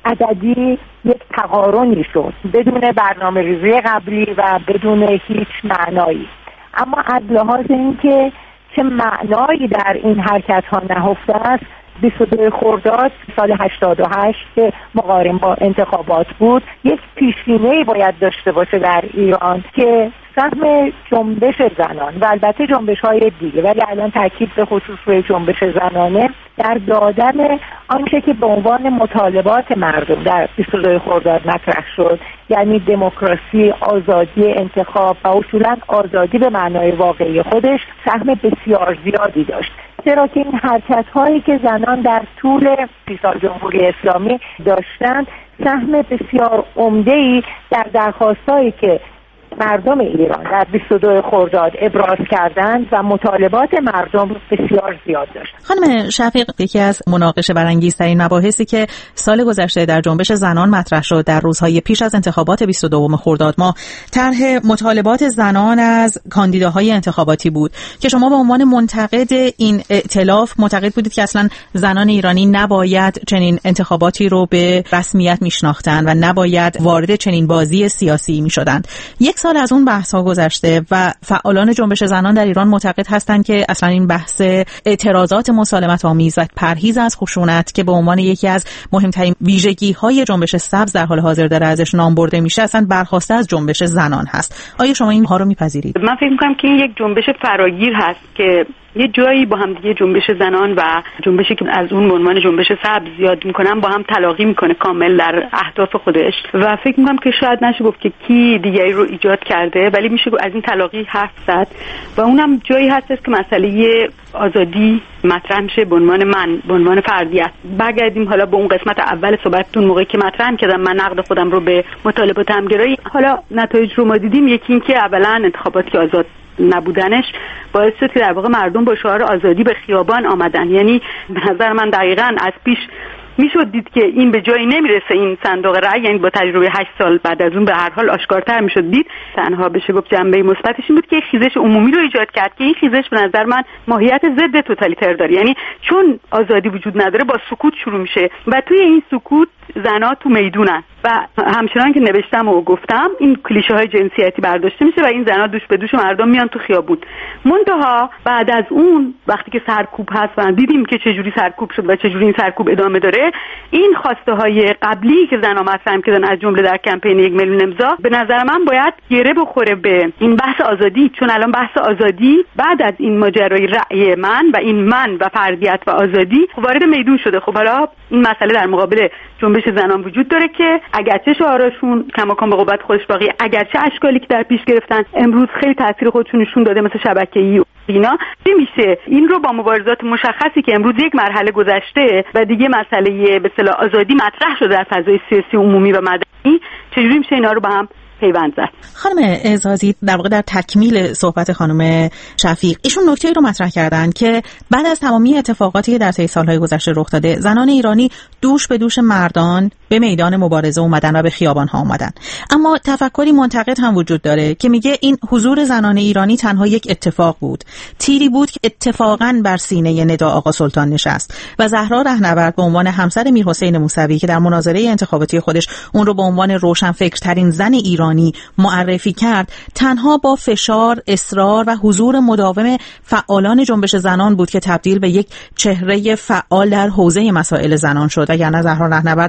S5: عددی یک تقارنی شد بدون برنامه‌ریزی قبلی و بدون هیچ معنایی، اما از لحاظ اینکه چه معنایی در این حرکت‌ها نهفته است، بیست و دو خرداد سال هشتاد و هشت که مقارن با انتخابات بود یک پیشینه‌ای باید داشته باشه در ایران که سهم جنبش زنان و البته جنبش‌های دیگه، ولی الان تاکید به خصوص روی جنبش زنانه، در دادن آنچه که به عنوان مطالبات مردم در بیست و دو خرداد مطرح شد، یعنی دموکراسی، آزادی انتخاب و اصولاً آزادی به معنای واقعی خودش، سهم بسیار زیادی داشت. چرا که این حرکت‌هایی که زنان در طول سی سال جمهوری اسلامی داشتند سهم بسیار عمده‌ای در درخواستایی که مردم ایران در بیست و دو خرداد ابراز کردند و مطالبات مردم بسیار زیاد داشت.
S22: خانم شفیق، یکی از مناقشه برانگیزترین مباحثی که سال گذشته در جنبش زنان مطرح شد در روزهای پیش از انتخابات بیست و دو خرداد ما طرح مطالبات زنان از کاندیداهای انتخاباتی بود که شما به عنوان منتقد این ائتلاف معتقد بودید که اصلا زنان ایرانی نباید چنین انتخاباتی رو به رسمیت میشناختند و نباید وارد چنین بازی سیاسی میشدند. یک سال از اون بحث ها گذشته و فعالان جنبش زنان در ایران معتقد هستند که اصلا این بحث اعتراضات مسالمت آمیز و پرهیز از خشونت که به عنوان یکی از مهمترین ویژگی های جنبش سبز در حال حاضر داره ازش نام برده میشه اصلا برخواسته از جنبش زنان هست. آیا شما اینها رو میپذیرید؟
S8: من فکر میکنم که این یک جنبش فراگیر هست که یه جایی با هم دیگه جنبش زنان و جنبشی که از اون عنوان جنبش سبز زیاد میکنن با هم تلاقی میکنه کامل در اهداف خودش و فکر میکنم که شاید نشه گفت که کی دیگری رو ایجاد کرده، ولی میشه از این تلاقی حرف زد و اونم جایی هست که مسئله آزادی مطرح میشه به عنوان من، به عنوان فردیت. برگردیم حالا به اون قسمت اول صحبتتون موقعی که مطرح کردم من نقد خودم رو به مطالبات همگرایی، حالا نتایج رو ما دیدیم. یکی این که اولا انتخاباتی آزاد نبودنش باعث شد که در واقع مردم با شعار آزادی به خیابان آمدن. یعنی به نظر من دقیقاً از پیش میشد دید که این به جایی نمیرسه این صندوق رأی، یعنی با تجربه هشت سال بعد از اون به هر حال آشکارتر میشد دید. تنها بشه گفت جنبه مثبتش این بود که خیزش عمومی رو ایجاد کرد که این خیزش به نظر من ماهیت ضد توتالیتر داره، یعنی چون آزادی وجود نداره با سکوت شروع میشه و توی این سکوت زنا تو میدونن و همچنان که نوشتم و گفتم این کلیشه های جنسیتی برداشته میشه و این زنا دوش به دوش مردم میان تو خیابون. منتها بعد از اون وقتی که سرکوب هست و دیدیم که چه جوری سرکوب شد و چه جوری این سرکوب ادامه داره، این خواسته های قبلی که زنا مطرح کردن از جمله در کمپین یک میلیون امضا به نظر من باید گره بخوره به این بحث آزادی، چون الان بحث آزادی بعد از این ماجرای رأی من و این من و فردیت و آزادی وارد میدون شده. خب حالا این مسئله در مقابل جنبش زنان وجود داره که اگرچه شعارشون کماکان به قوت خودش باقی، اگرچه اشکالی که در پیش گرفتن امروز خیلی تاثیر خودشون نشون داده مثل شبکه‌ای اینا، نمیشه این رو با مبارزات مشخصی که امروز یک مرحله گذشته و دیگه مسئله به اصطلاح آزادی مطرح شده در فضای سیاسی عمومی و مدنی، چجوری میشه اینا رو با هم پیوند زد؟
S22: خانم اعزازی، در واقع در تکمیل صحبت خانم شفیق ایشون نکته‌ای رو مطرح کردن که بعد از تمامی اتفاقاتی که در طی سالهای گذشته رخ داده، زنان ایرانی دوش به دوش مردان به میدان مبارزه اومدن و به خیابان ها اومدن. اما تفکری منتقد هم وجود داره که میگه این حضور زنان ایرانی تنها یک اتفاق بود، تیری بود که اتفاقاً بر سینه ندا آقا سلطان نشست و زهرا رهنورد به عنوان همسر میرحسین موسوی که در مناظره انتخاباتی خودش اون رو به عنوان روشنفکرترین زن ایران معرفی کرد، تنها با فشار، اصرار و حضور مداوم فعالان جنبش زنان بود که تبدیل به یک چهره فعال در حوزه مسائل زنان شد. اگر نه زهرا رهنورد در تمام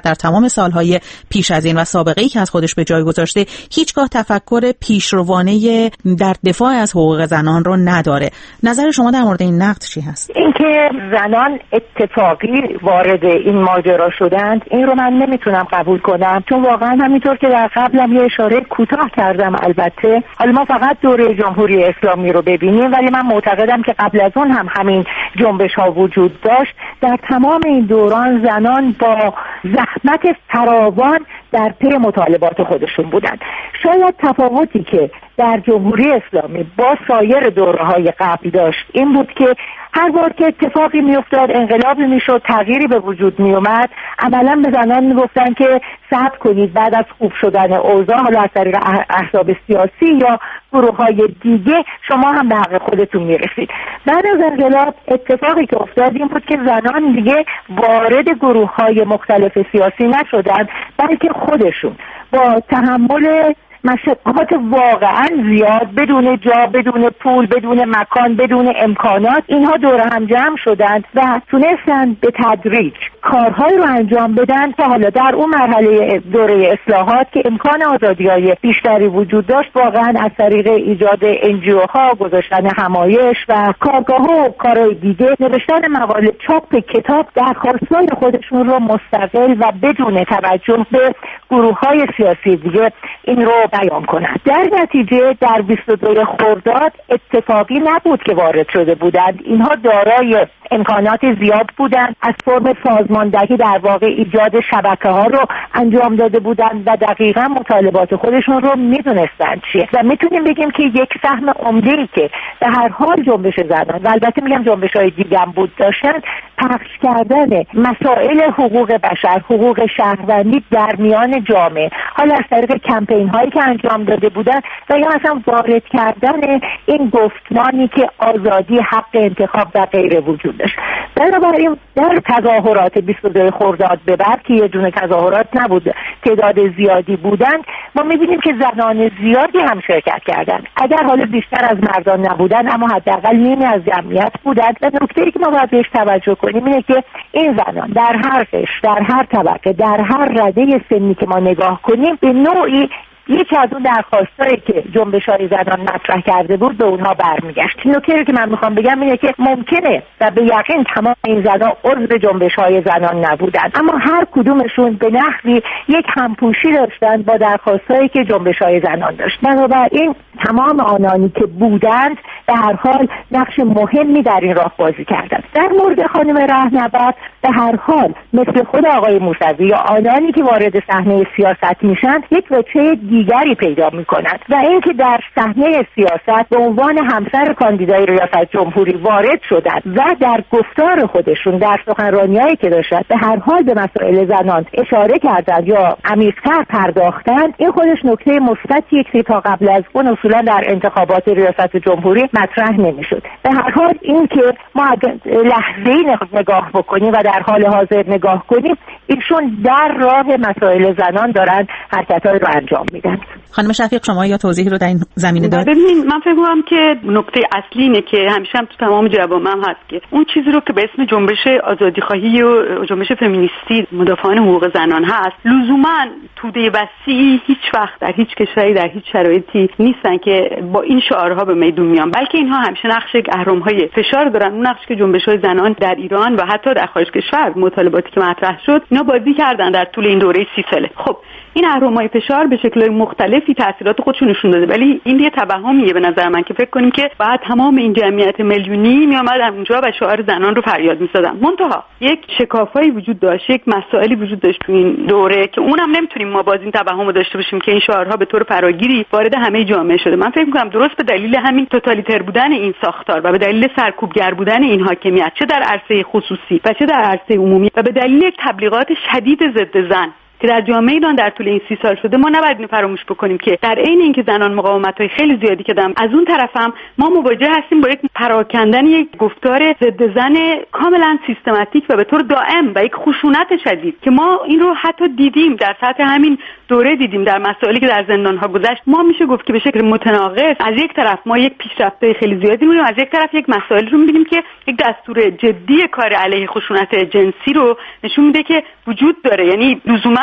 S22: سالهای پیش از این و سابقه‌ای که از خودش به جای گذاشته هیچگاه تفکر پیشروانه در دفاع از حقوق زنان رو نداره. نظر شما در مورد این نقد چی هست؟
S5: اینکه زنان اتفاقی وارد این ماجرا شدند این رو من نمیتونم قبول کنم، چون واقعا همینطور که در قبلم یه اشاره کوتاه کردم، البته حالا ما فقط دوره جمهوری اسلامی رو ببینیم، ولی من معتقدم که قبل از اون هم همین جنبش ها وجود داشت. در تمام این دوران زنان با زحمت فراوان در پی مطالبات خودشون بودند. شاید تفاوتی که در جمهوری اسلامی با سایر دوره‌های قبل داشت این بود که هر بار که اتفاقی میافتاد، انقلابی میشد، تغییری به وجود میومد، عملا به زنان میگفتن که صبر کنید، بعد از خوب شدن اوضاع، حالا از طریق احزاب سیاسی یا گروه‌های دیگه، شما هم به حق خودتون میرسید. بعد از انقلاب اتفاقی که افتاد این بود که زنان دیگه وارد گروه‌های مختلف سیاسی نشدن، بلکه خودشون با تحمل مشقات واقعا زیاد، بدون جا، بدون پول، بدون مکان، بدون امکانات، اینها دور هم جمع شدند و تونستن به تدریج کارهای رو انجام بدن تا حالا در اون مرحله دوره اصلاحات که امکان آزادی‌های بیشتری وجود داشت، واقعا از طریق ایجاد انجیو ها، گذاشتن همایش و کارگاه‌ها و کارهای دیگه، نوشتن مقاله، چاپ کتاب، درخواست‌های خودشون رو مستقل و بدون توجه به گروه‌های سیاسی دیگه این رو بیان کنند. در نتیجه در بیست و دو خرداد اتفاقی نبود که وارد شده بودند. اینها دارای امکانات زیاد بودند، از فرم سازماندهی در واقع ایجاد شبکه ها رو انجام داده بودند و دقیقا مطالبات خودشون رو میدونستند چیه و میتونیم بگیم که یک سهم عمده‌ای که به هر حال جنبش زنان و البته میگم جنبش های دیگه هم بود داشتن، پخش کردن مسائل حقوق بشر، حقوق شهروندی در میان جامعه، حالا از طریق کمپین هایی که انجام داده بودن و یا مثلا وارد کردن این گفتمانی که آزادی، حق انتخاب و غیره وجود داشت. بنابراین در تظاهرات بیست و دو خرداد به بعد که یه دونه تظاهرات نبود، تعداد زیادی بودن، ما میبینیم که زنان زیادی هم شرکت کردن. اگر حالا بیشتر از مردان نبودن اما حداقل نیمی از جمعیت بودن و نکته‌ای که ما باید بهش توجه کنیم اینه که این زنان در هر قشر، در هر طبقه، در هر رده سنی که ما نگاه کنیم به نوعی یکی از اون درخواستایی که جنبش‌های زنان مطرح کرده بود به اونها برمیگشت. نکته‌ای که من میخوام بگم اینه که ممکنه و به یقین تمام این زنان عضو جنبش‌های زنان نبودن، اما هر کدومشون به نحوی یک همپوشی داشتن با درخواستایی که جنبش‌های زنان داشت. بنابراین تمام آنانی که بودند به هر حال نقش مهمی در این راه بازی کردند. در مورد خانم رهنورد به هر حال مثل خود آقای موسوی یا آنانی که وارد صحنه سیاست میشن یک وجه دیگری پیدا میکنند و اینکه در صحنه سیاست به عنوان همسر کاندیدای ریاست جمهوری وارد شدند و در گفتار خودشون در سخنرانی‌هایی که داشتند به هر حال به مسائل زنان اشاره کردند یا عمیق‌تر پرداختند، این خودش نکته مثبتیه که تا قبل از اون اصولا در انتخابات ریاست جمهوری مطرح نمیشد. به هر حال اینکه ما لحظه‌ای نگاه بکنیم و در حال حاضر نگاه کنیم، ایشون در راه مسائل زنان دارن حرکت‌های رو انجام میدن.
S22: خانم شفیق شما یا توضیحی رو در این زمینه دارید؟
S8: ببینید من فکر می‌کنم که نکته اصلی اینه که همیشه هم تو تمام جوامع هست که اون چیزی رو که به اسم جنبش آزادی‌خواهی و جنبش فمینیستی مدافعان حقوق زنان هست، لزوما توده وسیعی هیچ وقت در هیچ کشوری در هیچ شرایطی نیستن که با این شعارها به میدون میان، بلکه اینها همیشه نقش اهرم‌های فشار دارن. اون نقشی که جنبش‌های زنان در ایران و حتی در خارج کشور مطالباتی که مطرح شد اینا بازی کردن در طول این دوره سی ساله. خب این اهرم‌های فشار به شکل‌های مختلفی تاثیرات خودشون نشون داده، ولی این یه توهمیه به نظر من که فکر کنیم که بعد تمام این جمعیت میلیونی میامدن اونجا و شعار زنان رو فریاد می‌زدن. منتها یک شکافایی وجود داشت، یک مسائلی وجود داشت تو این دوره که اونم نمیتونیم ما باز این توهم رو داشته باشیم که این شعارها به طور فراگیری وارد همه جامعه شده. من فکر می‌کنم درست به دلیل همین توتالیتر بودن این ساختار و به دلیل سرکوبگر بودن این حاکمیت، چه در عرصه خصوصی و چه در عرصه عمومی، و به دلیل یک تبلیغات شدید ضد زن که در جامعه ایران در طول این سی سال شده، ما نباید اینو فراموش بکنیم که در عین اینکه زنان مقاومت‌های خیلی زیادی کردن، از اون طرف هم ما مواجه هستیم با یک پراکندن یک گفتار ضد زن کاملا سیستماتیک و به طور دائم و یک خشونت شدید که ما این رو حتی دیدیم در سطح همین دوره، دیدیم در مسائلی که در زندان‌ها گذشت. ما میشه گفت که به شکل متناقض از یک طرف ما یک پیشرفت‌های خیلی زیادی می‌بینیم، از یک طرف یک مسائلی رو می‌بینیم که یک دستور جدی کار علیه خشونت جنسی رو نشون میده که وجود داره. یعنی لزوما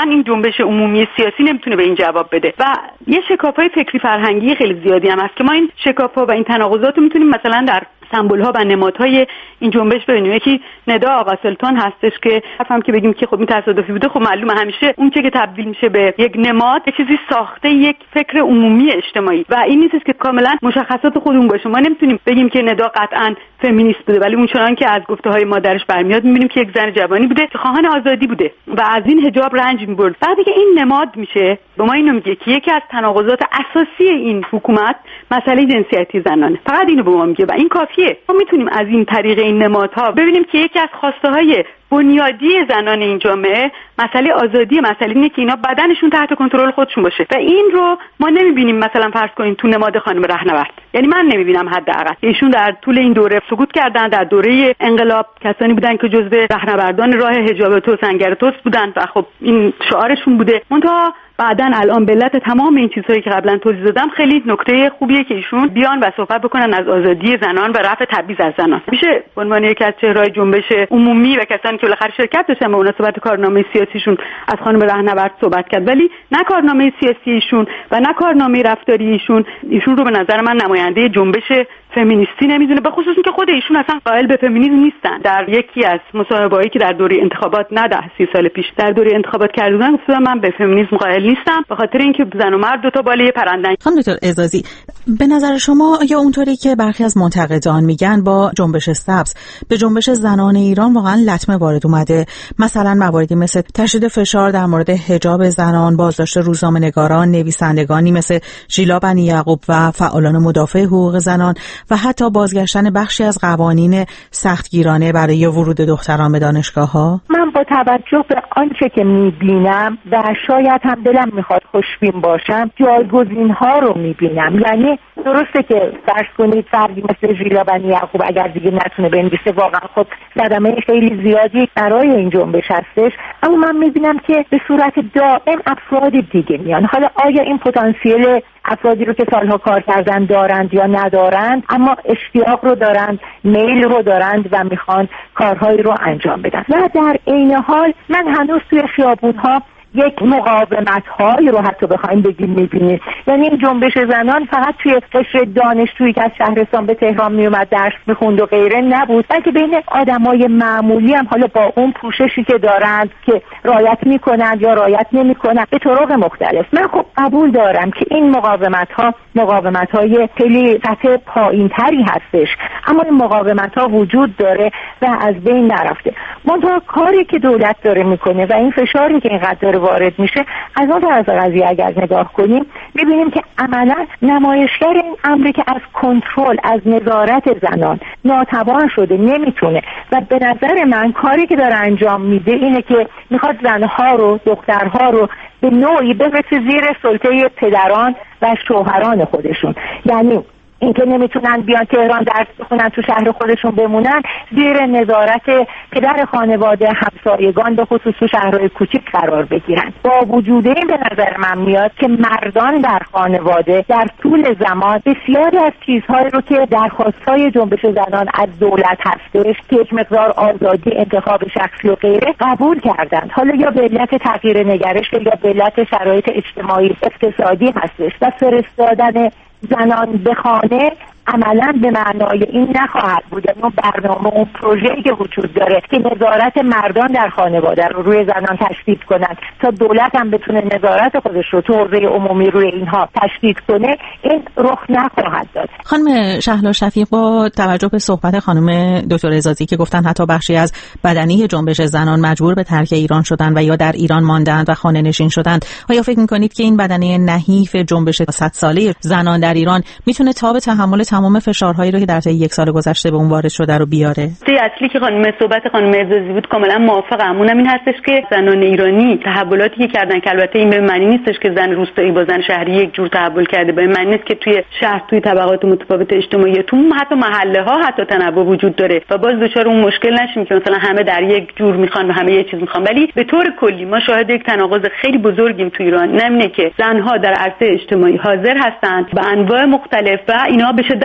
S8: این جنبش عمومی سیاسی نمیتونه به این جواب بده و یه شکاف‌های فکری فرهنگی خیلی زیادی هم هست که ما این شکاف‌ها و این تناقضات رو میتونیم مثلا در سمبول‌ها و نمادهای این جنبش ببینیم. یکی ندا آقا سلطان هستش که حرفم که بگیم که خب این تصادفی بوده، خب معلومه همیشه اون چه که تبدیل میشه به یک نماد یه چیزی ساخته، یک فکر عمومی اجتماعی و این نیست که کاملا مشخصات خودمون باشه. ما نمیتونیم بگیم که ندا قطعاً فمینیست بوده، ولی اون چنان که از گفته‌های مادرش برمیاد می‌بینیم که یک زن جوانی بوده که خواهان آزادی بوده و از این حجاب رنج می‌برد. بعد که این نماد میشه به ما اینو میگه که یکی از تناقضات اساسی این حکومت مسئله جنسیتی زنانه. فقط اینو به ما میگه و این کافیه. ما میتونیم از این طریق این نمادها ببینیم که یکی از خواسته‌های بنیادی زنان این جامعه مسئله آزادی، مسئله اینه که اینا بدنشون تحت کنترل خودشون باشه و این رو ما نمیبینیم. مثلا فرض کنین تو نماد خانم رهنورد، یعنی من نمیبینم حداقل ایشون در طول این دوره سقوط کردن. در دوره انقلاب کسانی بودن که جزو رهنوردان راه حجاب توست، سنگر توست بودن و خب این شعارشون بوده. منتها بعدن الان به علت تمام این چیزهایی که قبلا توضیح دادم خیلی نکته خوبیه که ایشون بیان و صحبت بکنن از آزادی زنان و رفع تبعیض از زنان. میشه به عنوان یکی از چهره‌های جنبش عمومی و کسانی که بالاخره شرکت داشتن به مناسبت کارنامه سیاسیشون از خانم رهنورد صحبت کرد، ولی نه کارنامه سیاسی ایشون و نه کارنامه رفتاری ایشون ایشون رو به نظر من نماینده جنبش فمینیستی نمیدونه، به خصوص که خود ایشون اصلا قائل به فمینیسم نیستن. در یکی از مصاحبه‌هایی که در دوره انتخابات نه ده سی سال پیش در دوره انتخابات کردن گفتم من به فمینیسم قائل نیستم، به خاطر اینکه زن و مرد دو تا بالای پرندن.
S22: خانم دکتر اعزازی، به نظر شما یا اونطوری که برخی از منتقدان میگن با جنبش سبز به جنبش زنان ایران واقعا لطمه وارد اومده؟ مثلا مواردی مثل تشدید فشار در مورد حجاب زنان، بازداشت روزنامه‌نگاران، نویسندگانی مثل ژیلا بنی یعقوب و فعالان مدافع حقوق زنان و حتی بازگشتن بخشی از قوانین سختگیرانه برای ورود دختران به دانشگاه‌ها.
S5: من با توجه به آنچه که می‌بینم و شاید هم دلم میخواد خوشبین باشم، جایگزین‌ها رو می‌بینم. یعنی درسته که فرض کنید فردی مثل ژیلا بنی یعقوب اگر دیگه نتونه بنویسه، واقعا خب صدمه خیلی زیادی برای این جنبش هستش، اما من می‌بینم که به صورت دائم افراد دیگه میان. حالا آیا این پتانسیل افرادی رو که سالها کار کردن دارند یا ندارند، اما اشتیاق رو دارند، میل رو دارند و میخوان کارهایی رو انجام بدن. و در عین حال من هنوز توی خیابون‌ها یک مقاومت هایی رو حتی بخوایم بگیم میبینیم. یعنی این جنبش زنان فقط توی قشر دانشجویی که از شهرستان به تهران میومد درس میخوند و غیره نبود، بلکه بین آدمای معمولی هم حالا با اون پوششی که دارند که رعایت میکنند یا رعایت نمیکنند به طرق مختلف. من خب قبول دارم که این مقاومت ها مقاومت های خیلی سطح پایین تری هستش، اما این مقاومت ها وجود داره و از بین نرفته. منتها کاری که دولت داره میکنه و این فشاری که اینقدر داره وارد میشه، از اون طرف قضیه اگر نگاه کنیم ببینیم که عملا نمایشگر این امری که از کنترل، از نظارت زنان ناتوان شده، نمیتونه. و به نظر من کاری که داره انجام میده اینه که میخواد زنها رو، دخترها رو به نوعی بفرسته زیر سلطه پدران و شوهران خودشون. یعنی اینکه نمیتونن بیان تهران درس بخونن، تو شهر خودشون بمونن، زیر نظارت پدر خانواده، همسایگان، به خصوص تو شهرهای کوچیک قرار بگیرن. با وجود این به نظر من میاد که مردان در خانواده در طول زمان بسیاری از چیزهایی رو که درخواستهای جنبش زنان از دولت هستش که یک مقدار آزادی انتخاب شخصی و غیره قبول کردند. حالا یا به علت تغییر نگرش یا به علت شرایط اجتماعی اقتصادی هستش و فرستادن زنان به خانه عملا به معنای این نخواهد بود. اون برنامه، اون پروژه‌ای که وجود داره که نظارت مردان در خانواده رو روی زنان تشدید کنند تا دولت هم بتونه نظارت خودش رو تو حوزه عمومی روی اینها تشدید کنه، این رخ نخواهد داد.
S22: خانم شهلا شفیق، با توجه به صحبت خانم دکتر اعزازی که گفتن حتی بخشی از بدنه جنبش زنان مجبور به ترک ایران شدن و یا در ایران ماندند و خانه نشین شدند، آیا فکر می‌کنید که این بدنه نحیف جنبش صد ساله زنان در ایران میتونه تاب تحمل تمام فشارهایی رو که در طی یک سال گذشته به اون وارد شده رو بیاره؟
S8: نکته اصلی که خانم صحبت خانم اعزازی بود کاملا موافقم. اونم این هستش که زنان ایرانی تحولاتی که کردن که البته این به معنی نیستش که زن روستایی با زن شهری یک جور تحول کرده، به معنی نیست که توی شهر توی طبقات متفاوت اجتماعی تو حتی محله ها حتی تنوع وجود داره و باز دچار اون مشکل نشیم که مثلا همه در یک جور میخوان و همه یک چیز میخوان. ولی به طور کلی ما شاهد یک تناقض خیلی بزرگیم تو ایران، اینه که زنها در عرصه اجتماعی حاضر هستند به انواع مختلف و اینا به شدت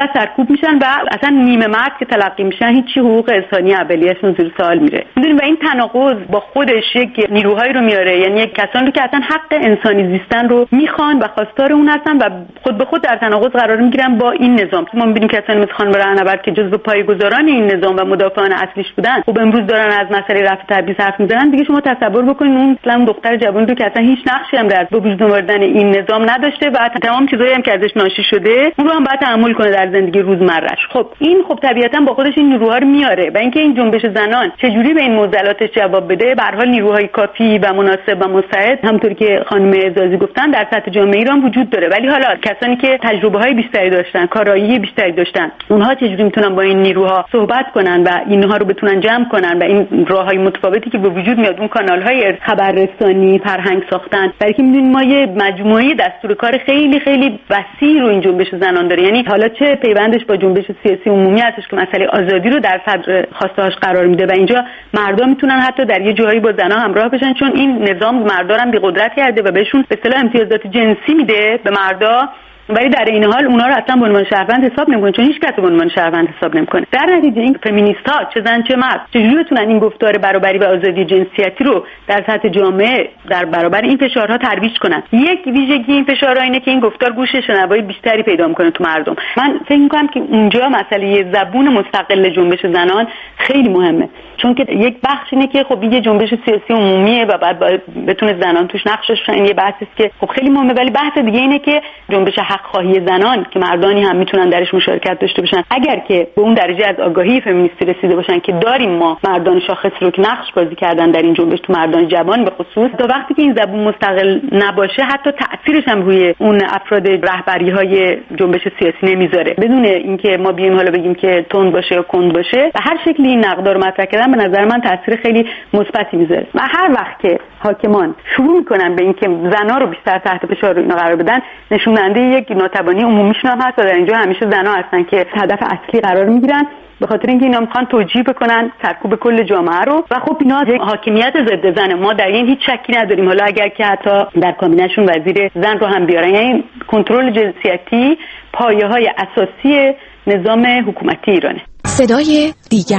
S8: شدت سرکوب میشن و اصلا نیمه مرد که تلقی میشن هیچی حقوق انسانی اولیه‌شون زیر سوال میره. میدونیم و این تناقض با خودش یک نیروهایی رو میاره، یعنی کسانی رو که اصلا حق انسانی زیستن رو میخوان و خواستار اون هستن و خود به خود در تناقض قرار میگیرن با این نظام. ما میبینیم کسانی مثل خانم رهنورد که جزو پایه‌گذاران این نظام و مدافعان اصلیش بودن خب امروز دارن از مسئله رفع تبعیض حرف میزنن. دیگه شما تصور بکنید اون اسلام دختر جوانی رو که اصلا هیچ نقشی هم در به وجود آوردن این نظام نداشته و تمام چیزایی هم که ازش ناشی شده اون رو هم باید تحمل کنه در زندگی روزمره‌اش. خب این خب طبیعتاً با خودش این نیروها رو میاره و اینکه این جنبش زنان چجوری به این معضلاتش جواب بده، به هر حال نیروهای کافی و مناسب و مستعد همونطور که خانم اعزازی گفتن در سطح جامعه ایران وجود داره. ولی حالا کسانی که تجربه‌های بیشتری داشتن، کارایی بیشتری داشتن، اونها چجوری میتونن با این نیروها صحبت کنن و اینها رو بتونن جمع کنن و این راههای متفاوتی که به وجود میاد، اون کانال‌های خبررسانی، فرهنگ ساختن، برای که می‌دونیم ما یه مجموعه دستور کار خیلی خیلی وسیع رو این جنبش زنان داره. یعنی حالا چه پیوندش با جنبش سیاسی عمومی هستش که مسئله آزادی رو در صدر خواسته‌هاش قرار میده و اینجا مردم میتونن حتی در یه جاهایی با زن‌ها همراه بشن، چون این نظام مردا رو هم بی‌قدرت کرده و بهشون به اصطلاح امتیازات جنسی میده به مردا، ولی در این حال اونا رو اصلا به عنوان شهروند حساب نمی‌کنه، چون هیچ کس به عنوان شهروند حساب نمی‌کنه. در نتیجه این فمینیست‌ها چه زن چه مرد چجوری بتونن این گفتار برابری و آزادی جنسیتی رو در سطح جامعه در برابر این فشارها ترویج کنن. یک ویژگی این فشارها اینه که این گفتار گوش شنوایی بیشتری پیدا می‌کنه تو مردم. من فکر می‌کنم که اونجا مسئله زبون مستقل جنبش زنان خیلی مهمه، چون که یک بخش اینه که خب یه جنبش سیاسی عمومیه و بعد بتونه زنان توش نقشش این یه بحثی است که خب خیلی مهمه، ولی بحث دیگه اینه که جنبش حق خواهی زنان که مردانی هم میتونن درش مشارکت داشته باشن، اگر که به اون درجه از آگاهی فمینیستی رسیده باشن که داریم ما مردان شاخص رو که نقش بازی کردن در این جنبش، تو مردان جوان به خصوص، تا وقتی که این زبون مستقل نباشه حتی تأثیرش هم روی اون افراد رهبری‌های جنبش سیاسی نمیذاره. بدون اینکه ما بیایم حالا بگیم که تند باشه یا کند باشه، و هر شکلی این نقدار مطرح کردن به نظر من تأثیر خیلی مثبتی میذاره. و هر وقت که حاکمان شروع میکنن به اینکه زنا رو بیشتر تحت فشار قرار بدن، نشون دهنده یک ناتوانی عمومیشون هم هست و در اینجا همیشه زنا هستن که هدف اصلی قرار میگیرن، به خاطر اینکه اینا میخوان توجیه بکنن سرکوب کل جامعه رو. و خب اینا یک حاکمیت ضد زن، ما در این هیچ شکی نداریم، حالا اگر که حتی در کابینه‌شون وزیر زن رو هم بیارن. یعنی کنترل جنسیتی پایه‌های اساسی نظام حکومتی ایرانه.
S1: صدای دیگر،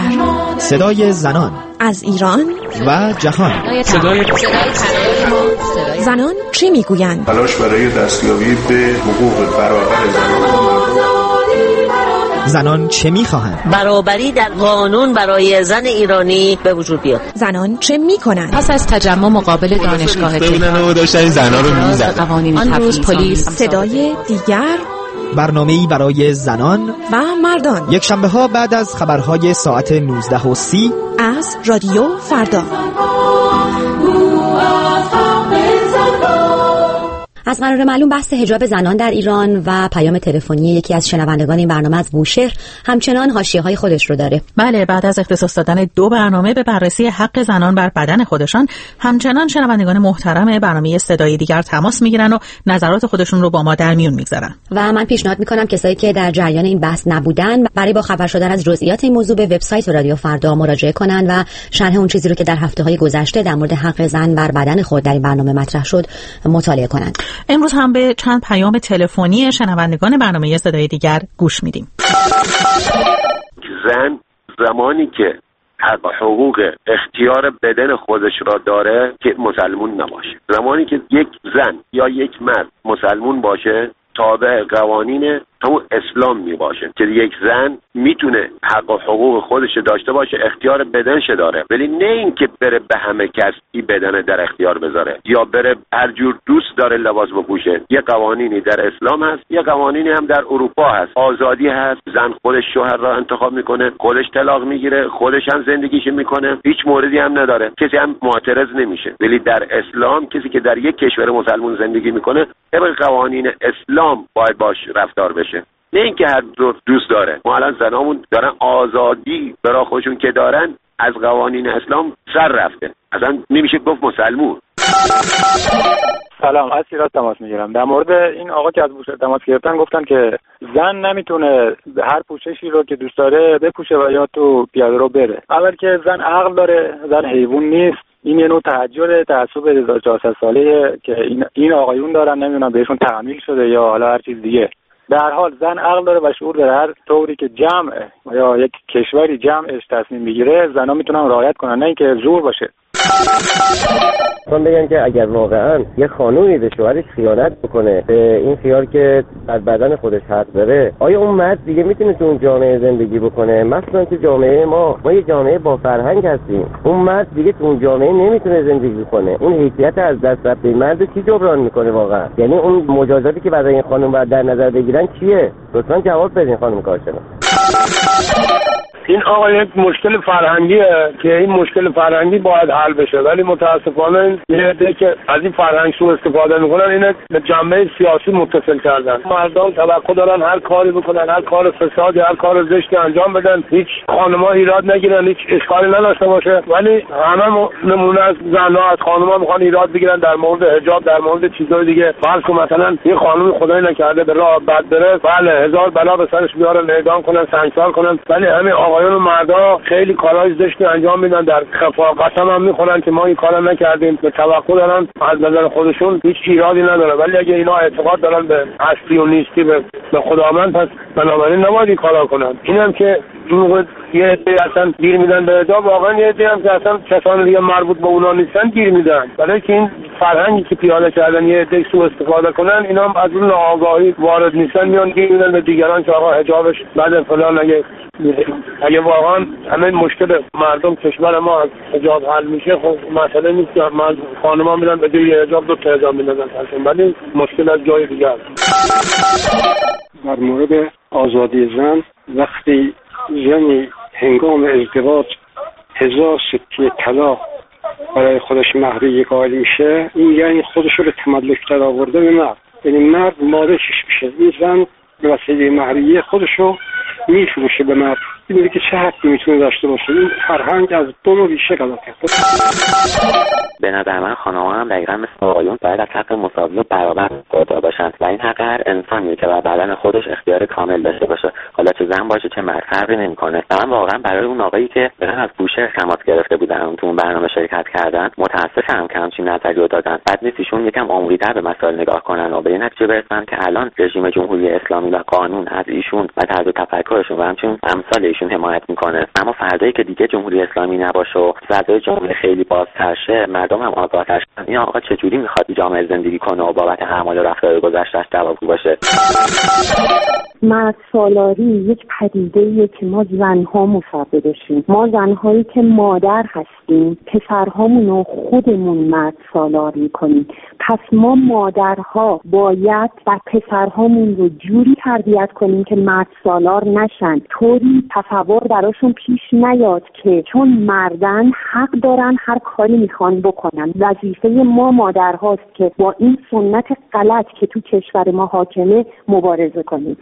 S2: صدای زنان
S1: از ایران
S2: و جهان.
S1: صدای زنان چی میگویند؟
S9: تلاش برای دستیابی به حقوق برابر زنان.
S2: زنان چه میخواهند؟
S11: برابری در قانون برای زن ایرانی به وجود بیاد.
S1: زنان چه میکنند؟
S23: پس از تجمع مقابل دانشگاه
S24: تهران داشتن زنا رو میزدن.
S23: آن روز پلیس.
S1: صدای دیگر،
S2: برنامه‌ای برای زنان
S1: و مردان،
S2: یک شنبه ها بعد از خبرهای ساعت نوزده و سی
S1: از رادیو فردا.
S10: از قرار معلوم بحث حجاب زنان در ایران و پیام تلفنی یکی از شنوندگان این برنامه از بوشهر همچنان حاشیه‌های خودش رو داره.
S22: بله، بعد از اختصاص دادن دو برنامه به بررسی حق زنان بر بدن خودشان، همچنان شنوندگان محترم برنامه صدای دیگر تماس میگیرن و نظرات خودشون رو با ما در میون میگذارن.
S10: و من پیشنهاد میکنم کسایی که در جریان این بحث نبودن برای با خبر شدن از جزئیات این موضوع به وبسایت رادیو فردا مراجعه کنن و شرح اون چیزی رو که در هفته‌های گذشته در مورد حق زن بر بدن خود در این برنامه مطرح شد مطالعه کنن.
S22: امروز هم به چند پیام تلفنی شنوندگان برنامه صدای دیگر گوش میدیم.
S25: زن زمانی که حق حقوق اختیار بدن خودش را داره که مسلمون نباشه. زمانی که یک زن یا یک مرد مسلمون باشه تابع قوانین همون اسلام می باشه که یک زن میتونه حق و حقوق خودش داشته باشه، اختیار بدنش داره، ولی نه اینکه بره به همه کس این بدن در اختیار بذاره یا بره هر جور دوست داره لباس بپوشه. یه قوانینی در اسلام هست، یه قوانینی هم در اروپا هست. آزادی هست، زن خودش شوهر را انتخاب میکنه، خودش طلاق میگیره، خودش هم زندگیش میکنه، هیچ موردی هم نداره، کسی هم معترض نمیشه. ولی در اسلام کسی که در یک کشور مسلمان زندگی میکنه طبق قوانین اسلام باید باش رفتار بشه، نه اینکه هر دو دوست داره. ما الان زنامون دارن آزادی برای خودشون که دارن از قوانین اسلام سر رفته، اصلا نمیشه گفت مسلمون.
S26: سلام، از شیراز تماس میگیرم. در مورد این آقا که از بوشهر تماس گرفتن گفتن که زن نمیتونه هر پوششی رو که دوست داره بپوشه و یا تو پیاده‌رو بره. اول که زن عقل داره، زن حیوان نیست. این یه نوع تحجر تعصب هزار و چهارصد ساله که این این آقایون دارن، نمیدونم بهشون تحمیل شده یا حالا هر چیز دیگه. به هر حال زن عقل داره و شعور داره. هر طوری که جمع یا یک کشوری جمعش تصمیم بگیره زن‌ها میتونن رعایت کنن، نه اینکه زور باشه.
S6: من بگم که اگر واقعا یه خانومی به شوهرش خیانت بکنه به این خیال که در بدن خودش حق داره، آیا اون مرد دیگه میتونه تو اون جامعه زندگی بکنه؟ مثلا تو جامعه ما ما یه جامعه با فرهنگ هستیم، اون مرد دیگه تو اون جامعه نمیتونه زندگی کنه. اون حیثیت از دست رفته مرد کی جبران میکنه واقعا؟ یعنی اون مجازاتی که برای این خانم باید در نظر بگیرن چیه؟ لطفا جواب بدین خانم کارشناس.
S12: این آقا یک مشکل فرهنگیه که این مشکل فرهنگی باید حل بشه، ولی متاسفانه یه عده که از این فرهنگ سوء استفاده میکنن اینه به جنبه سیاسی متصل کردن. مردم توقع دارن هر کاری بکنن، هر کار فسادی، هر کار زشتی انجام بدن، هیچ خانم‌ها ایراد نگیرن، هیچ اشکالی نداشته باشه، ولی همه نمونه از زن‌ها از خانم‌ها میخوان ایراد بگیرن در مورد حجاب، در مورد چیزای دیگه. فرض کن مثلا یه خانم خدای نکرده به راه بد بره، بله هزار بلا به سرش بیارن، اعدام کنن، سنگسار کنن، ولی همه آقایون و مردا خیلی کارهای زشتی انجام میدن، در خفا قسم هم میخورن که ما این کارا نکردیم، به توقع دارن از نظر خودشون هیچ ایرادی نداره. ولی اگه اینا اعتقاد دارن به هستی و نیستی به, به خداوند، پس بنابراین نباید این کارا کنن. اینم که موقع یه عده اصلا گیر میدن به حجاب، واقعا یه عده هم که اصلا کسان دیگه مربوط به اونا نیستن گیر میدن، برای که این فرهنگی که پیاده کردن یه عده سوء استفاده کنن، اینا هم از اون ناآگاهی وارد نیستن، میان گیر میدن به دیگران که آقا حجابش بعد فلان. اگه اگه واقعا همه مشکل مردم کشور ما از حجاب حل میشه، خب مسئله نیست که خانم‌ها میرن به جای حجاب دو تا حجاب میندازن، ولی مشکل از جای دیگه است.
S13: در مورد آزادی زن، وقتی زنی هنگام ازدواج هزار سکه طلا برای خودش مهریه قائل میشه، این یعنی خودش رو تملک در آورده به مرد، یعنی مرد مالکش میشه. این زن به وسیله مهریه خودش رو میفروشه به مرد. این که چه حقی میتونه داشته باشه؟ این فرهنگ از دو نوع ریشه غلطه.
S15: به نظر من خانم‌ها هم دقیقاً مثل آقایون باید از حق مساوی و برابر برخوردار باشن و این حق هر انسانیه که بر بدن خودش اختیار کامل داشته باشه، حالا چه زن باشه چه مرد فرقی نمی‌کنه. من واقعا برای اون آقایی که برن از بوشهر خمات گرفته بودن تو اون برنامه شرکت کردن متاسفم که همچین نظری رو دادن. بعد نیست ایشون یکم عمقی‌تر به مسائل نگاه کنن و به این نتیجه برسن که الان رژیم جمهوری اسلامی و قانون از ایشون و طرز تفکرشون و همچنین امثال ایشون حمایت میکنه. اما فردایی که دیگه جمهوری اسلامی نباشه و فضای جامعه خیلی بازتر شه، مردم هم آگاه‌تر شن. این آقا چجوری میخواد جامعه زندگی کنه و بابت اعمال و رفتار گذشته‌اش جوابگو باشه؟
S16: مرد سالاری یک پدیده‌ایه که ما زن‌ها مسببشیم. ما زن‌هایی که مادر هستیم، پسرهامون رو خودمون مرد سالار می‌کنیم. پس ما مادرها باید و پسرهامون رو جوری تربیت کنیم که مرد سالار نشن، طوری تصور براشون پیش نیاد که چون مردن حق دارن هر کاری میخوان بکنن. وظیفه ما مادرهاست که با این سنت غلط که تو کشور ما حاکمه مبارزه کنیم.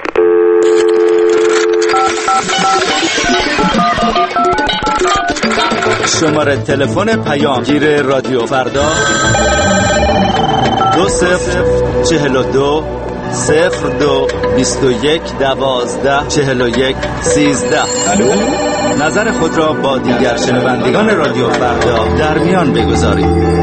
S17: شماره تلفن پیامگیر رادیو فردا دو صفر چهل و دو صفر دو بیست و یک دوازده چهل و یک سیزده. نظر خود را با دیگر شنوندگان رادیو فردا در میان بگذارید.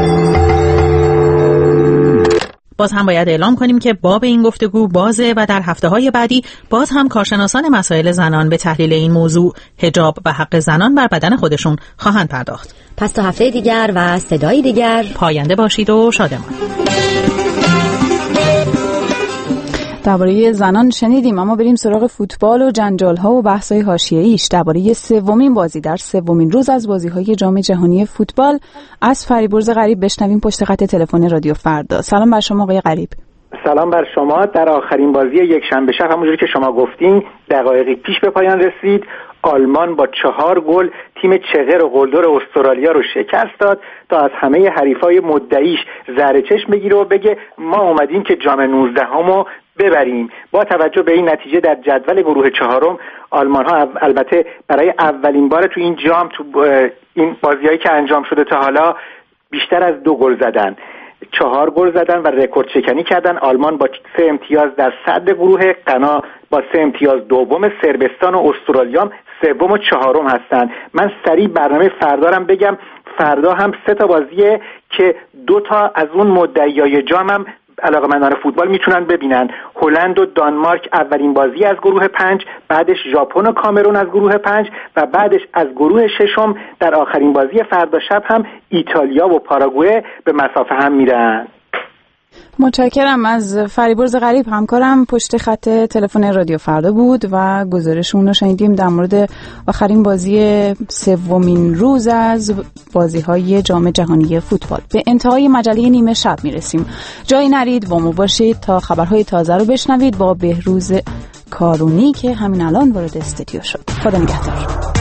S22: باز هم باید اعلام کنیم که باب این گفتگو بازه و در هفته‌های بعدی باز هم کارشناسان مسائل زنان به تحلیل این موضوع حجاب و حق زنان بر بدن خودشون خواهند پرداخت.
S10: پس تا هفته دیگر و صدای دیگر
S22: پاینده باشید و شادمان.
S3: درباره زنان شنیدیم، اما بریم سراغ فوتبال و جنجال‌ها و بحث‌های حاشیه‌ایش. درباره سومین بازی در سومین روز از بازی‌های جام جهانی فوتبال از فریبرز غریب بشنویم پشت خط تلفن رادیو فردا. سلام بر شما آقای غریب.
S27: سلام بر شما. در آخرین بازی یک شنبه شب همونجوری که شما گفتین دقایقی پیش به پایان رسید. آلمان با چهار گل تیم چغر و قلدر استرالیا رو شکست داد تا از همه حریفای مدعیش زهر چشم بگیره و بگه ما اومدیم که جام نوزدهمو ببریم. با توجه به این نتیجه در جدول گروه چهارم آلمان ها البته برای اولین بار تو این جام تو این بازیایی که انجام شده تا حالا بیشتر از دو گل زدن، چهار گل زدن و رکورد شکنی کردن. آلمان با سه امتیاز در صدر گروه، غنا با سه امتیاز دوم، صربستان و استرالیا سوم و چهارم هستن. من سریع برنامه فردارم بگم. فردا هم سه تا بازیه که دو تا از اون مدعیای جام هم علاقه‌مندان فوتبال میتونن ببینن. هلند و دانمارک اولین بازی از گروه پنج، بعدش ژاپن و کامرون از گروه پنج و بعدش از گروه ششم در آخرین بازی فردا شب هم ایتالیا و پاراگوئه به مسافه هم میرن.
S3: متشکرم از فریبرز غریب، همکارم پشت خط تلفن رادیو فردا بود و گزارشمون رو شنیدیم در مورد آخرین بازی سومین روز از بازی‌های جام جهانی فوتبال. به انتهای مجله نیمه شب میرسیم. جایی نرید، با ما باشید تا خبرهای تازه رو بشنوید با بهروز کارونی که همین الان وارد استودیو شد. خدا نگهدار.